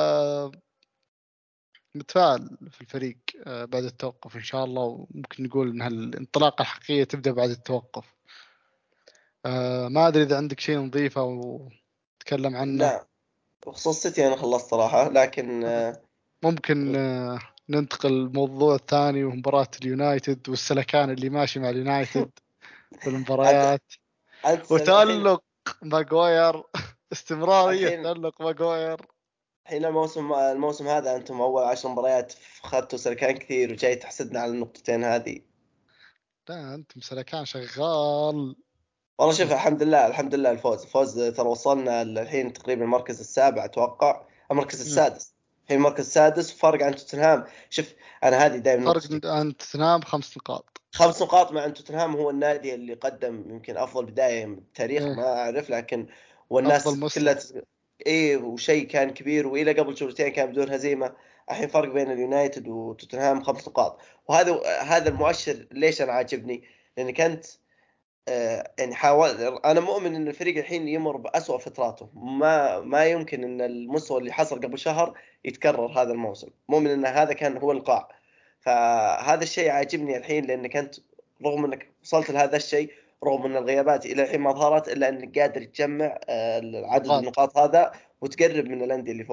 متفائل في الفريق آه، بعد التوقف إن شاء الله، وممكن نقول إن الانطلاقة الحقيقية تبدأ بعد التوقف. آه، ما أدري إذا عندك شيء نضيفه وتكلم عنه. لا، بخصوص السيتي أنا خلصت صراحة، لكن آه، ممكن آه، ننتقل للموضوع الثاني، ومباراة اليونايتد والسلكان اللي ماشي مع اليونايتد في أنت المباريات، أنت الحين وتألق ماجواير. استمرارية الحين تألق ماجواير. الحين الموسم الموسم هذا أنتم أول عشر مباريات أخذتوا سلكان كثير، وجاي تحسدنا على النقطتين هذه. لا أنت سلكان شغال. والله شوف، الحمد لله الحمد لله، الفوز الفوز ترى وصلنا الحين تقريبا المركز السابع أتوقع، المركز السادس. الحين المركز السادس، وفرق عن توتنهام. شوف، أنا هذه دائما نقطتي. فرق أنت تنام خمس نقاط. خمس نقاط، مع أن توتنهام هو النادي اللي قدم يمكن أفضل بداية بالتاريخ، إيه ما أعرف، لكن أفضل والناس موسم. كلها تس- إيه، وشيء كان كبير، وإلى قبل شهرتين كان بدون هزيمة. الحين فرق بين اليونايتد وتوتنهام خمس نقاط. وهذا هذا المؤشر ليش أنا عاجبني؟ لأني كنت آه، يعني حاول. انا مؤمن ان الفريق الحين يمر بأسوأ فتراته، ما ما يمكن ان المستوى اللي حصل قبل شهر يتكرر هذا الموسم. مؤمن ان هذا كان هو القاع. فهذا الشيء عاجبني الحين، لانك انت رغم انك وصلت لهذا الشيء، رغم ان الغيابات الى الحين ما ظهرت، الا انك قادر تجمع آه، عدد نقاط. النقاط هذا وتقرب من الانديه اللي فوق.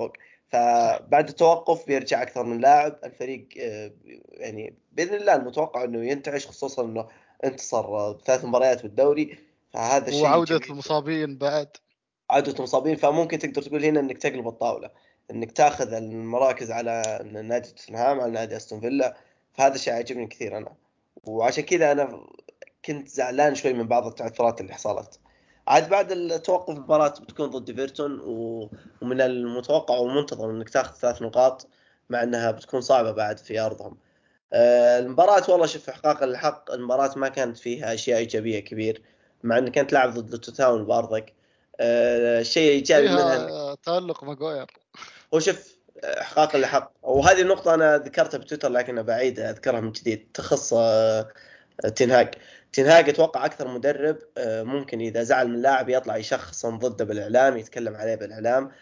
فبعد التوقف بيرجع اكثر من لاعب الفريق. آه، يعني باذن الله المتوقع انه ينتعش، خصوصا انه انتصر آه، ثلاث مباريات بالدوري، فهذا شيء وعودة جميل. المصابين بعد. عودة مصابين، فممكن تقدر تقول هنا انك تقلب الطاولة، انك تاخذ المراكز على نادي توتنهام، على نادي استون فيلا. فهذا الشيء عجبني كثير انا، وعشان كذا انا كنت زعلان شوي من بعض التعثرات اللي حصلت. عاد بعد التوقف مباراة بتكون ضد ايفرتون، و- ومن المتوقع والمنتظر انك تاخذ ثلاث نقاط، مع انها بتكون صعبة بعد في ارضهم. آه، المباراة والله شوف، إحقاقا للحق المباراة ما كانت فيها أشياء إيجابية كبير، مع أنك كنت لاعب ضد توتاون بأرضك. آه، الشيء الإيجابي منها إنك فيها تألق ماجواير. هو شوف، آه، إحقاقا للحق، وهذه النقطة أنا ذكرتها بتويتر لكن بعيد أذكرها من جديد، تخص آه، تنهاج. تنهاج أتوقع أكثر مدرب آه، ممكن إذا زعل من لاعب يطلع يشخصن ضده بالإعلام، يتكلم عليه بالإعلام،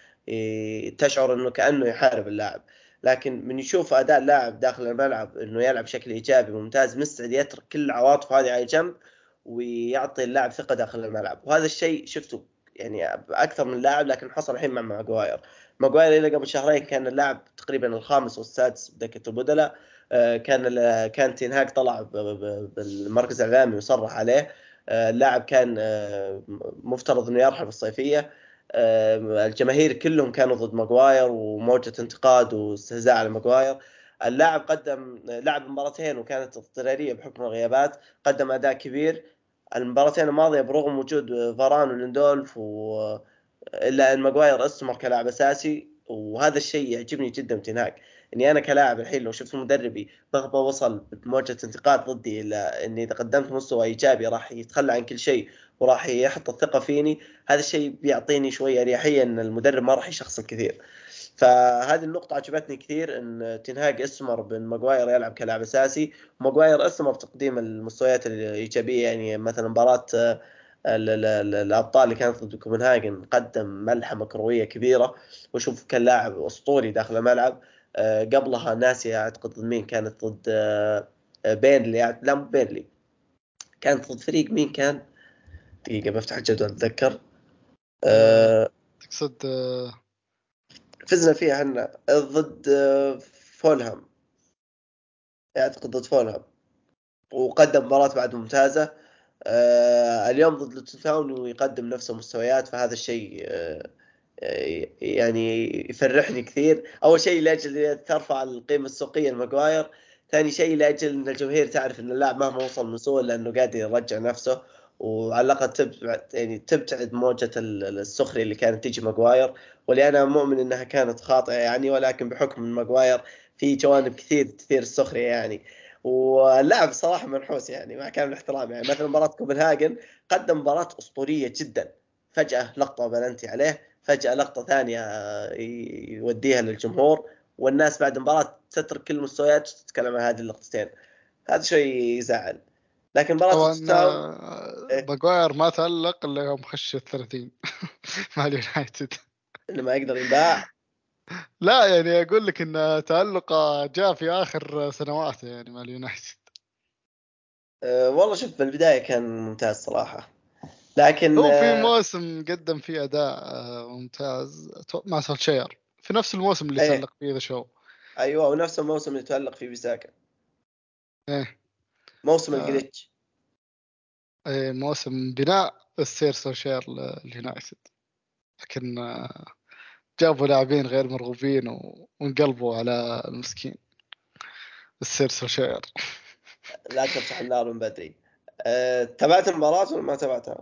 ي- تشعر إنه كأنه يحارب اللاعب. لكن من يشوف أداء اللاعب داخل الملعب إنه يلعب بشكل إيجابي ممتاز، مستعد يترك كل عواطفه هذه على جنب ويعطي اللاعب ثقة داخل الملعب. وهذا الشيء شفته يعني أكثر من لاعب، لكن حصل الحين مع ماغواير. ماغواير إلى قبل شهرين كان اللاعب تقريبا الخامس والسادس بدكة البدلاء. آه، كان ال- كان تنهاج طلع ب- ب- بالمركز الاعلامي وصرح عليه. آه، اللاعب كان آه، مفترض انه يرحل بالصيفيه. آه، الجماهير كلهم كانوا ضد ماغواير، وموجة انتقاد واستهزاء على ماغواير. اللاعب قدم لعب مباراتين وكانت اضطراريه بحكم الغيابات، قدم اداء كبير. المباراتين الماضيه برغم وجود فاران وليندولف و... الا ان ماغواير استمر كلاعب اساسي، وهذا الشيء يعجبني جدا في تنهاج. اني انا كلاعب الحين لو شفت مدربي مهما وصل بمواجهه انتقاد ضدي، الا اني اذا قدمت مستوى ايجابي راح يتخلى عن كل شيء وراح يحط الثقه فيني. هذا الشيء بيعطيني شويه اريحيه ان المدرب ما راح يشخصن كثير. فهذه النقطة عجبتني كثير، ان تنهاج استمر بان ماغواير يلعب كلاعب اساسي. ماغواير استمر في تقديم المستويات الايجابيه، يعني مثلا مباراة آه، ال- ال- ال- الابطال اللي كانت ضد كوبنهاجن قدم ملحمة كروية كبيرة، وشوف كان لاعب اسطوري داخل الملعب. آه، قبلها ناسي اعتقد ضد مين كانت، ضد آه، آه، بيرنلي، لا مو بيرنلي، كانت ضد فريق مين كان. دقيقة بفتح الجدول اتذكر. آه، آه، تقصد آه، فزنا فيها احنا ضد آه، فولهام، اعتقد ضد فولهام، وقدم مباراة بعد ممتازة. آه اليوم ضد لوتون ويقدم نفس المستويات، فهذا الشيء آه آه، يعني يفرحني كثير. أول شيء لأجل ترفع القيمة السوقية لماغواير، ثاني شيء لأجل أن الجماهير تعرف أن اللاعب مهما وصل من سوء لأنه قادر يرجع نفسه، وعلى الأقل تبعد يعني تبتعد موجة ال- السخرية اللي كانت تيجي ماغواير، واللي أنا مؤمن أنها كانت خاطئة يعني، ولكن بحكم أن ماغواير في جوانب كثير تثير السخرية يعني. واللاعب صراحة منحوس يعني، مع كامل الاحترام، يعني مثلا مباراة كوبنهاجن قدم مباراة أسطورية جدا. فجأة لقطة بلنتي عليه، فجأة لقطة ثانية آه، يوديها للجمهور، والناس بعد المباراة تترك كل المستويات وتتكلم عن هذه اللقطتين. هذا شيء يزعل. لكن مباراة طبعا توتاون آه، إيه، ماجواير ما تألق إلا يوم خش الثلاثين مع اليونايتد. إنه ما يقدر ينباع. لا يعني أقول لك إن تألقه جاء في آخر سنواته يعني مع اليونايتد. أه والله شوف، في البداية كان ممتاز صراحة، لكن هو في أه موسم قدم فيه أداء آه، ممتاز أتوقع مع سولشاير في نفس الموسم اللي ايه، تألق فيه ذا شو. ايوه، ونفس الموسم اللي تألق فيه بيساكا، إيه. موسم آه، الجليتش. إيه موسم بناء السير سولشاير لليونايتد. لكن آه، جابوا لاعبين غير مرغوبين و- وانقلبوا على المسكين السير سولشاير. لا تفتح النار من بدري. أه تابعت المباراة ولا ما تابعتها؟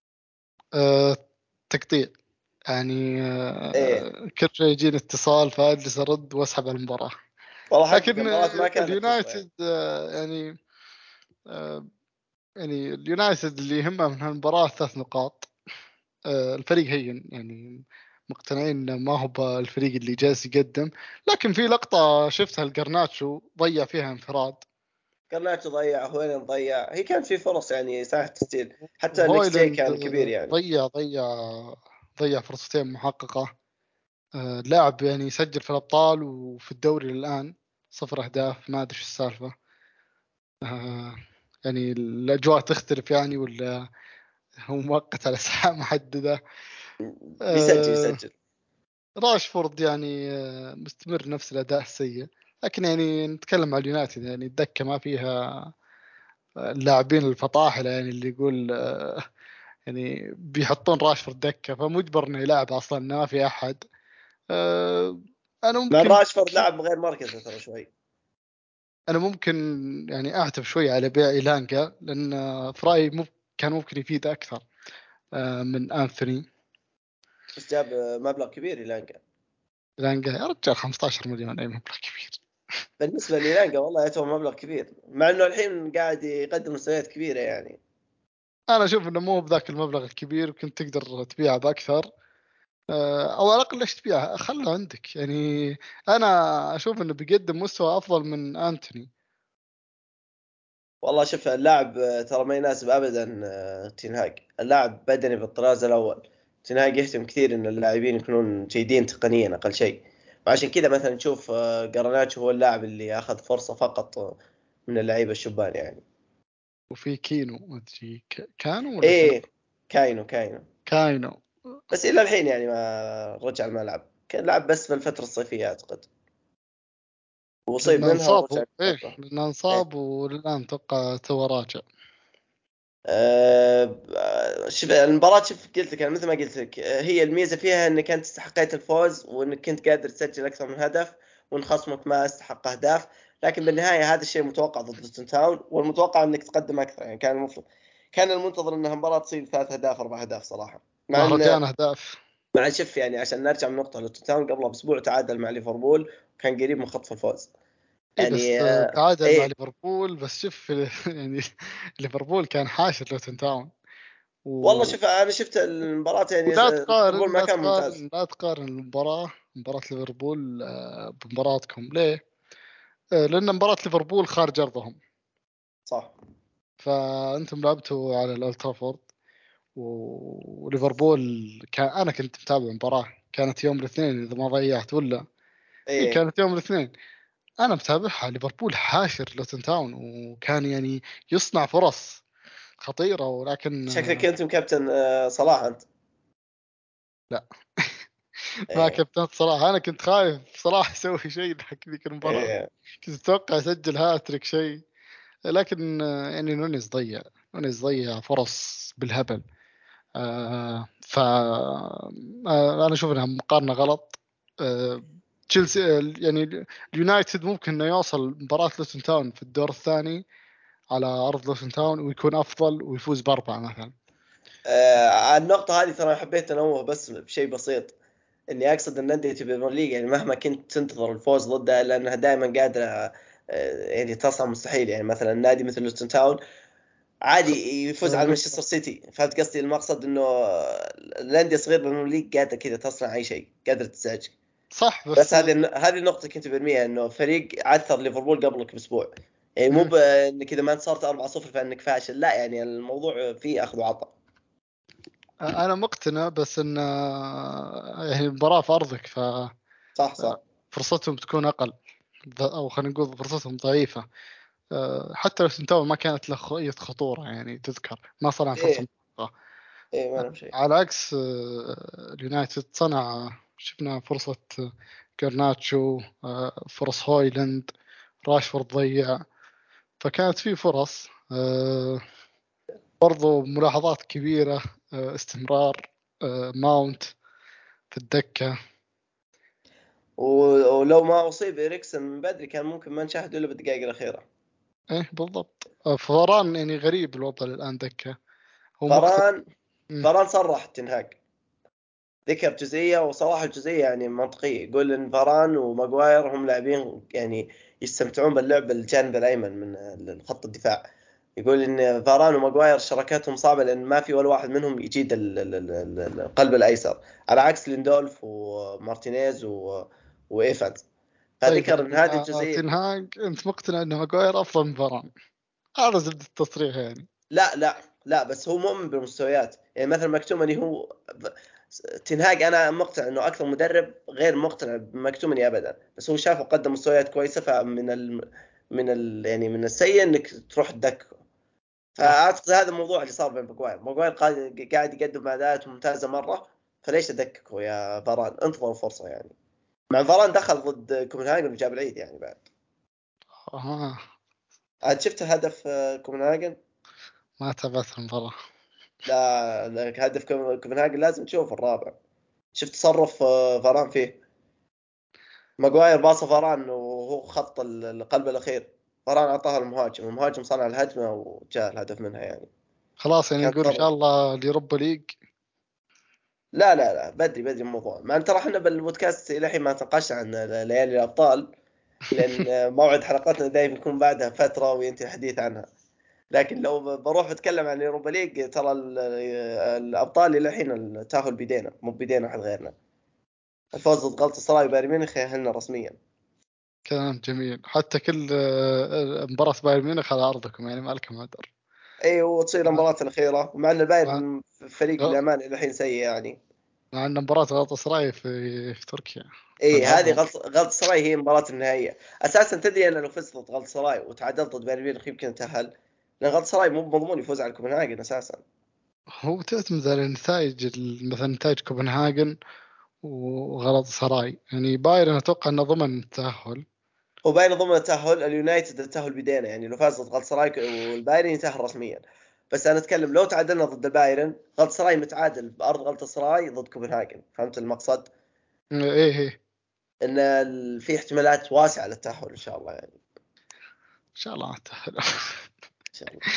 آه، تقطيع يعني ايه آه، كل شوي يجيني اتصال فاجلس ارد واسحب على المباراة. والله حقك لكن المباراة ما آه، كانت تصبح يعني. اليونايتد آه، يعني آه، يعني اليونايتد اللي يهمه من هالمباراة ثلاث نقاط. آه، الفريق هين يعني مقتنعين انه ما هو الفريق اللي جالس يقدم. لكن في لقطة شفتها الجرناتشو ضيع فيها انفراد. كرناتشو ضيع، هويلن ضيع، هي كانت في فرص يعني ساعة تسجيل، حتى الاكس جي وهويلاند كان كبير آه، يعني. ضيع ضيع ضيع فرصتين محققة. آه، اللاعب يعني يسجل في الأبطال وفي الدوري الآن صفر أهداف، ما أدري شو السالفة. آه، يعني الأجواء تختلف يعني ولا هو مؤقت على ساعة محددة. بيسجل آه، يسجل راشفورد يعني آه، مستمر نفس الأداء السيء، لكن يعني نتكلم عن اليونايتد يعني الدكة ما فيها اللاعبين الفطاحلة يعني اللي يقول آه، يعني بيحطون راشفورد دكة فمجبر انه يلعب اصلا، ما في احد. آه، انا ما ممكن راشفورد لعب غير مركزه ترى شوي. انا ممكن يعني اعتب شوي على بيع إيلانجا، لان آه، في رايي ممكن كان ممكن يفيد اكثر آه، من انثوني. بس جاب مبلغ كبير إيلانجا. إيلانجا يا رجال خمسة عشر مليون، اي مبلغ كبير. بالنسبة لإيلانجا والله يعتبر مبلغ كبير، مع إنه الحين قاعد يقدم مستويات كبيرة يعني. انا اشوف انه مو بذاك المبلغ الكبير، وكنت تقدر تبيعه باكثر. آه، او على الاقل ليش تبيعه، خله عندك يعني. انا اشوف انه بيقدم مستوى افضل من انتوني. والله شوف اللاعب آه، ترى ما يناسب أبدا آه، تنهاج. اللاعب بدني بالطراز الأول. تنهاج يهتم كثير إن اللاعبين يكونون جيدين تقنيا أقل شيء. وعشان كذا مثلا نشوف آه، جرناتشو هو اللاعب اللي أخذ فرصة فقط آه، من اللعيبة الشبان يعني. وفي كينو ما ادري ك- كانوا ولا كان إيه، كاينو كاينو. كاينو. بس إلى الحين يعني ما رجع الملعب، كان لعب بس في الفترة الصيفية أعتقد، وأصيب لأنه منها انصاب ورجع إيه مرة. لأنه إيه. انصاب والآن توقع تو راجع. أه آه، شوف المباراة، شوف قلت لك أنا مثل ما قلت لك آه، هي الميزة فيها إنك أنت استحقيت الفوز، وإنك كنت قادر تسجل أكثر من هدف، وإن خصمك ما استحق أهداف. لكن بالنهاية هذا الشيء متوقع ضد لوتون تاون، والمتوقع إنك تقدم أكثر يعني. كان المفروض، كان المنتظر إنها مباراة تصير ثلاث أهداف أربع أهداف صراحة. مع إن مهرجان أهداف. مع شوف يعني عشان نرجع من نقطة، لوتون تاون قبل بأسبوع تعادل مع ليفربول، وكان قريب من خطف الفوز إيه بس يعني. آه، آه، تعادل مع إيه. ليفربول، بس شوف يعني ليفربول كان حاشر لوتن تاون والله و... شوف انا شفت المباراة يعني ولا آه، ليفربول تقارن ما لا كان ممتاز. تقارن لا تقارن المباراة مباراة ليفربول آه، بمباراتكم ليه؟ آه، لأن مباراة ليفربول خارج أرضهم، صح. فأنتم لعبتوا على الأولد ترافورد. و- وليفربول كان انا كنت متابع المباراه، كانت يوم الاثنين اذا ما ضيعت ولا. اي ايه. كانت يوم الاثنين. انا متابعها، ليفربول حاشر لوتن تاون، وكان يعني يصنع فرص خطيره، ولكن شكلك آه، انت كابتن آه، صلاح انت. لا. ما ايه. كابتن صراحه، انا كنت خايف صراحه يسوي شيء حق ذيك المباراه. ايه. كنت اتوقع يسجل هاتريك شيء، لكن آه، يعني نونيز ضيع. نونيز ضيع فرص بالهبل. آه ف آه انا اشوف انها مقارنه غلط. آه تشيلسي آه، يعني اليونايتد ممكن انه يوصل مباراه لوتن تاون في الدور الثاني على ارض لوتن تاون ويكون افضل ويفوز باربعه مثلا. آه النقطة هذه ترى حبيت انوه بس بشيء بسيط، اني اقصد ان اندية البريمير ليج يعني مهما كنت تنتظر الفوز ضدها، لانها دائما قادرة آه، يعني تصل مستحيل. يعني مثلا نادي مثل لوتون تاون عادي يفوز على آه، مانشستر سيتي. فهمت قصدي؟ المقصد انه الانديه الصغيره بالبريمير ليج قادره كذا تصنع اي شيء، قادره تزعج. صح بس بس هذه الن- هذه النقطة كنت برميها، انه فريق عثر ليفربول قبلك باسبوع. يعني مو مم. بانك اذا ما انتصرت أربعة صفر فانك فاشل، لا يعني الموضوع فيه اخذ وعطاء. انا مقتنع، بس ان آه، يعني المباراه في ارضك صح صح. ففرصتهم تكون اقل، او خلينا نقول فرصتهم ضعيفه. آه، حتى لو سنتاو ما كانت له خ- خطوره يعني تذكر، ما صنع فرصه ايه. مضبوطة. ايه ما نعرف شيء. على عكس آه، اليونايتد صنع، شفنا فرصة آه، جرناتشو، آه، فرص هويلاند، راشفورد ضيع، فكانت في فرص. آه، برضو ملاحظات كبيرة، آه، استمرار آه، ماونت في الدكة. و- ولو ما اصيب اريكسن من بدري كان ممكن ما نشاهده الا بالدقائق الاخيره. ايه بالضبط. آه، فوران يعني غريب الوضع الآن دكة. هو مقتل. فران فران صرح تنهاج، ذكر جزئيه وصراحه الجزئيه يعني منطقيه. يقول ان فاران وماغواير هم لاعبين يعني يستمتعون باللعب الجانب الايمن من خط الدفاع. يقول ان فاران وماغواير شراكتهم صعبه، لان ما في ولا واحد منهم يجيد ال- ال- ال- ال- القلب الايسر، على عكس ليندولف ومارتينيز و... وايفانز. طيب فذكر ان يعني هذه آه، الجزئيه. تنهاج انت مقتنع ان ماجواير افضل من فاران؟ هذا زبدة التصريح يعني. لا لا لا، بس هو مؤمن بالمستويات. يعني مثلا مكتومني هو تنهاج انا مقتنع انه اكثر مدرب غير مقتنع بمكتومني ابدا، بس هو شافه قدم مستويات كويسه، فمن ال... من ال... يعني من السيء انك تروح تدك. صح. فاعتقد هذا الموضوع اللي صار بين ماجواير. ماجواير قاعد قاعد يقدم اداءات ممتازه مره، فليش ادككوا يا فاران؟ انتظروا فرصه يعني. مع فاران دخل ضد كوبنهاجن وجاب العيد يعني بعد. آه. عاد شفت هدف آه، كوبنهاجن؟ ما تابعت المباراة. لا لا، هدف كوب- كوبنهاجن لازم تشوف الرابع. شفت تصرف آه، فاران فيه؟ ماجواير باص فاران وهو خط ال- القلب الاخير، فاران اعطاها المهاجم، المهاجم صنع الهجمه وجاء الهدف منها يعني. خلاص يعني كان نقول إن شاء تصرف. الله ليوروبا ليج. لا لا لا، بدري بدري الموضوع. ما انت ترى احنا بالبودكاست الى الحين ما تناقشنا عن ليالي الابطال، لان موعد حلقاتنا دائما يكون بعدها فتره وينتهي الحديث عنها. لكن لو بروح بتكلم عن اليوروبا ليج، ترى ال- الابطال الى الحين التاهل بيدينا، مو بيدينا احد غيرنا. الفوز ضد غلطة سراي وبايرن ميونخ يأهلنا رسميا. كلام جميل. حتى كل آه، مباراة بايرن ميونخ على أرضكم يعني ما لكم هدر. اي، وتصير المباراة الأخيرة، مع أن مع البايرن فريق مع- بالأمان إلى الحين سيء يعني. مع أن مباراة غلطة سراي في في تركيا اي، هذه ملعبهم. غلطة غلطة سراي هي المباراة النهائية. أساسا تدري أن لو فزت ضد غلطة سراي وتعادلت ضد بايرن ميونخ يمكن تأهل، لأن غلطة سراي مو مضمون يفوز على كوبنهاجن أساسا. هو تعتمد على نتائج ال- مثلا نتائج كوبنهاجن وغلط سراي. يعني بايرن أتوقع أنه ضمن التأهل. وباين ضمن التأهل، اليونايتد التأهل بيدينا يعني. لو فاز ضد غلطة سراي والبايرن يتأهل رسميا. بس أنا أتكلم لو تعادلنا ضد البايرن، غلطة سراي متعادل بأرض غلطة سراي ضد كوبنهاجن. فهمت المقصد؟ إيه إيه. ان ال- في احتمالات واسعه للتاهل ان شاء الله يعني. ان إن شاء الله التأهل. شاء الله.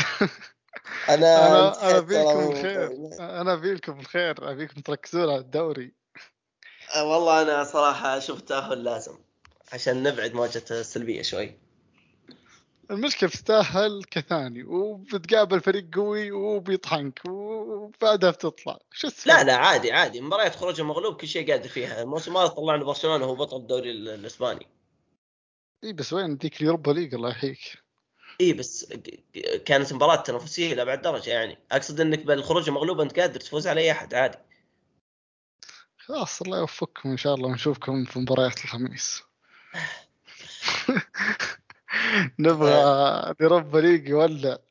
انا أنا أنا انتهيت ترى فيلكم من الخير. موضوع. أنا فيلكم الخير، أبيكم تركزون على الدوري. أه والله انا صراحه اشوف التاهل لازم، عشان نبعد موجة السلبيه شوي. المشكلة بتتأهل كثاني وبتقابل فريق قوي وبيطحنك وبعدها بتطلع، شو لا تسوي؟ لا، عادي عادي، مباريات خروج المغلوب كل شيء قادر فيها. الموسم الماضي طلعنا برشلونه وهو بطل الدوري ال- الاسباني. اي بس وين ديك اليوروبا ليج الله يحييك. اي بس ق- ق- كانت مباراه تنافسيه لابعد درجه يعني. اقصد انك بالخروج المغلوب انت قادر تفوز على اي احد عادي. خلاص الله يوفقكم ان شاء الله ونشوفكم في مباريات الخميس. نبغى أه اليوروبا ليج ولا؟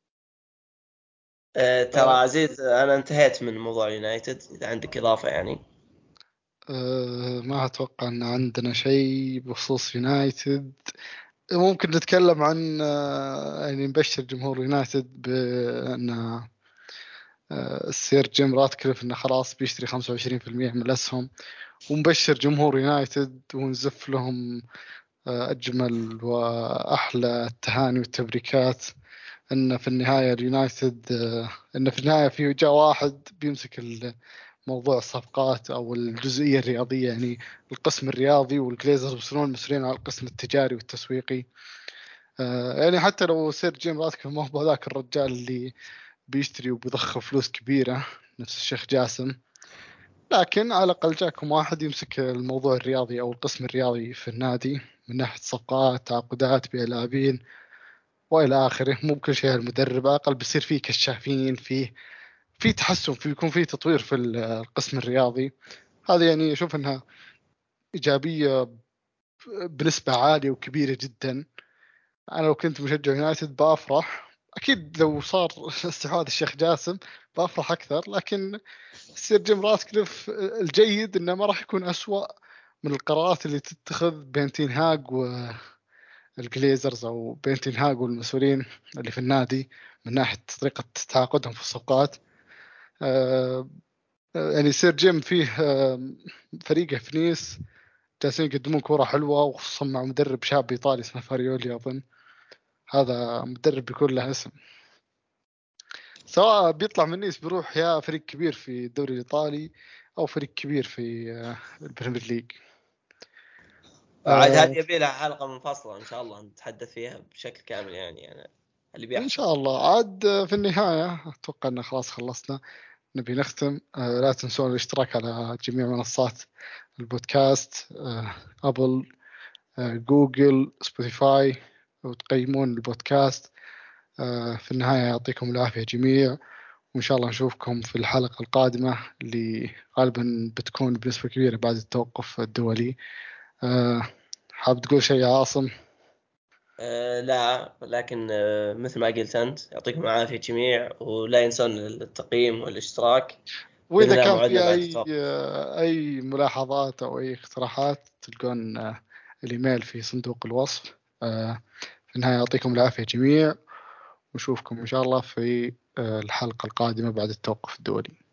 أه ترى أه عزيز، انا انتهيت من موضوع يونايتد. اذا عندك اضافه يعني. أه ما اتوقع ان عندنا شيء بخصوص يونايتد. ممكن نتكلم عن آه، يعني نبشر جمهور يونايتد بان آه، السير جيم راتكليف انه خلاص بيشتري خمسة وعشرين بالمئة من الاسهم. ونبشر جمهور يونايتد ونزف لهم آه، أجمل وأحلى التهاني والتبريكات. إن في النهاية اليونايتد آه، إن في النهاية في جاء واحد بيمسك موضوع الصفقات أو الجزئية الرياضية، يعني القسم الرياضي، والجليزرز بيصيرون مسؤولين عن القسم التجاري والتسويقي. آه، يعني حتى لو سير جيم راتكليف ما هو ذاك الرجال اللي بيشتري وبيضخ فلوس كبيرة نفس الشيخ جاسم، لكن على الأقل جاكم واحد يمسك الموضوع الرياضي أو القسم الرياضي في النادي من ناحية صفقات، تعاقدات، بيع لاعبين وإلى آخره. مو بكل شيء المدرب، على الأقل بيصير فيه كشافين، فيه في تحسن، في يكون فيه تطوير في القسم الرياضي. هذا يعني أشوف أنها إيجابية بنسبة عالية وكبيرة جدا. أنا لو كنت مشجع يونايتد بأفرح أكيد لو صار استحواذ الشيخ جاسم، بأفرح أكثر. لكن سير جيم راتكليف الجيد انه ما راح يكون أسوأ من القرارات اللي تتخذ بين تين هاج والجليزرز او بين تين هاج والمسؤولين اللي في النادي من ناحية طريقة تعاقدهم في الصفقات. آه، يعني سير جيم فيه آه، فريقه في نيس جالسين يقدمون كورة حلوة، وخصوصا مع مدرب شاب إيطالي اسمه فاريولي أظن. هذا مدرب بيكون له اسم، سواء بيطلع من نيس بيروح يا فريق كبير في الدوري الإيطالي أو فريق كبير في آه، البريمير ليج. عاد آه، هذه يبي لها حلقة منفصلة إن شاء الله نتحدث فيها بشكل كامل يعني, يعني اللي إن بيحصل. شاء الله. عاد آه، في النهاية أتوقع أن خلاص خلصنا، نبي نختم. آه، لا تنسون الاشتراك على جميع منصات البودكاست، آه، أبل، آه، جوجل، سبوتيفاي، وتقيمون البودكاست. آه، في النهاية يعطيكم العافية جميع، وإن شاء الله نشوفكم في الحلقة القادمة اللي غالبا بتكون بنسبة كبيرة بعد التوقف الدولي. آه، حاب تقول شيء يا عاصم؟ أه لا، لكن أه مثل ما قلت أنت، يعطيكم العافية جميع، ولا ينسون التقييم والاشتراك. باذن وإذا الله كان موعدنا في بعد أي الفطور. أي ملاحظات أو أي اقتراحات تلقون آه، الإيميل في صندوق الوصف. آه، في النهاية يعطيكم العافية جميع، ونشوفكم إن شاء الله في آه، الحلقة القادمة بعد التوقف الدولي.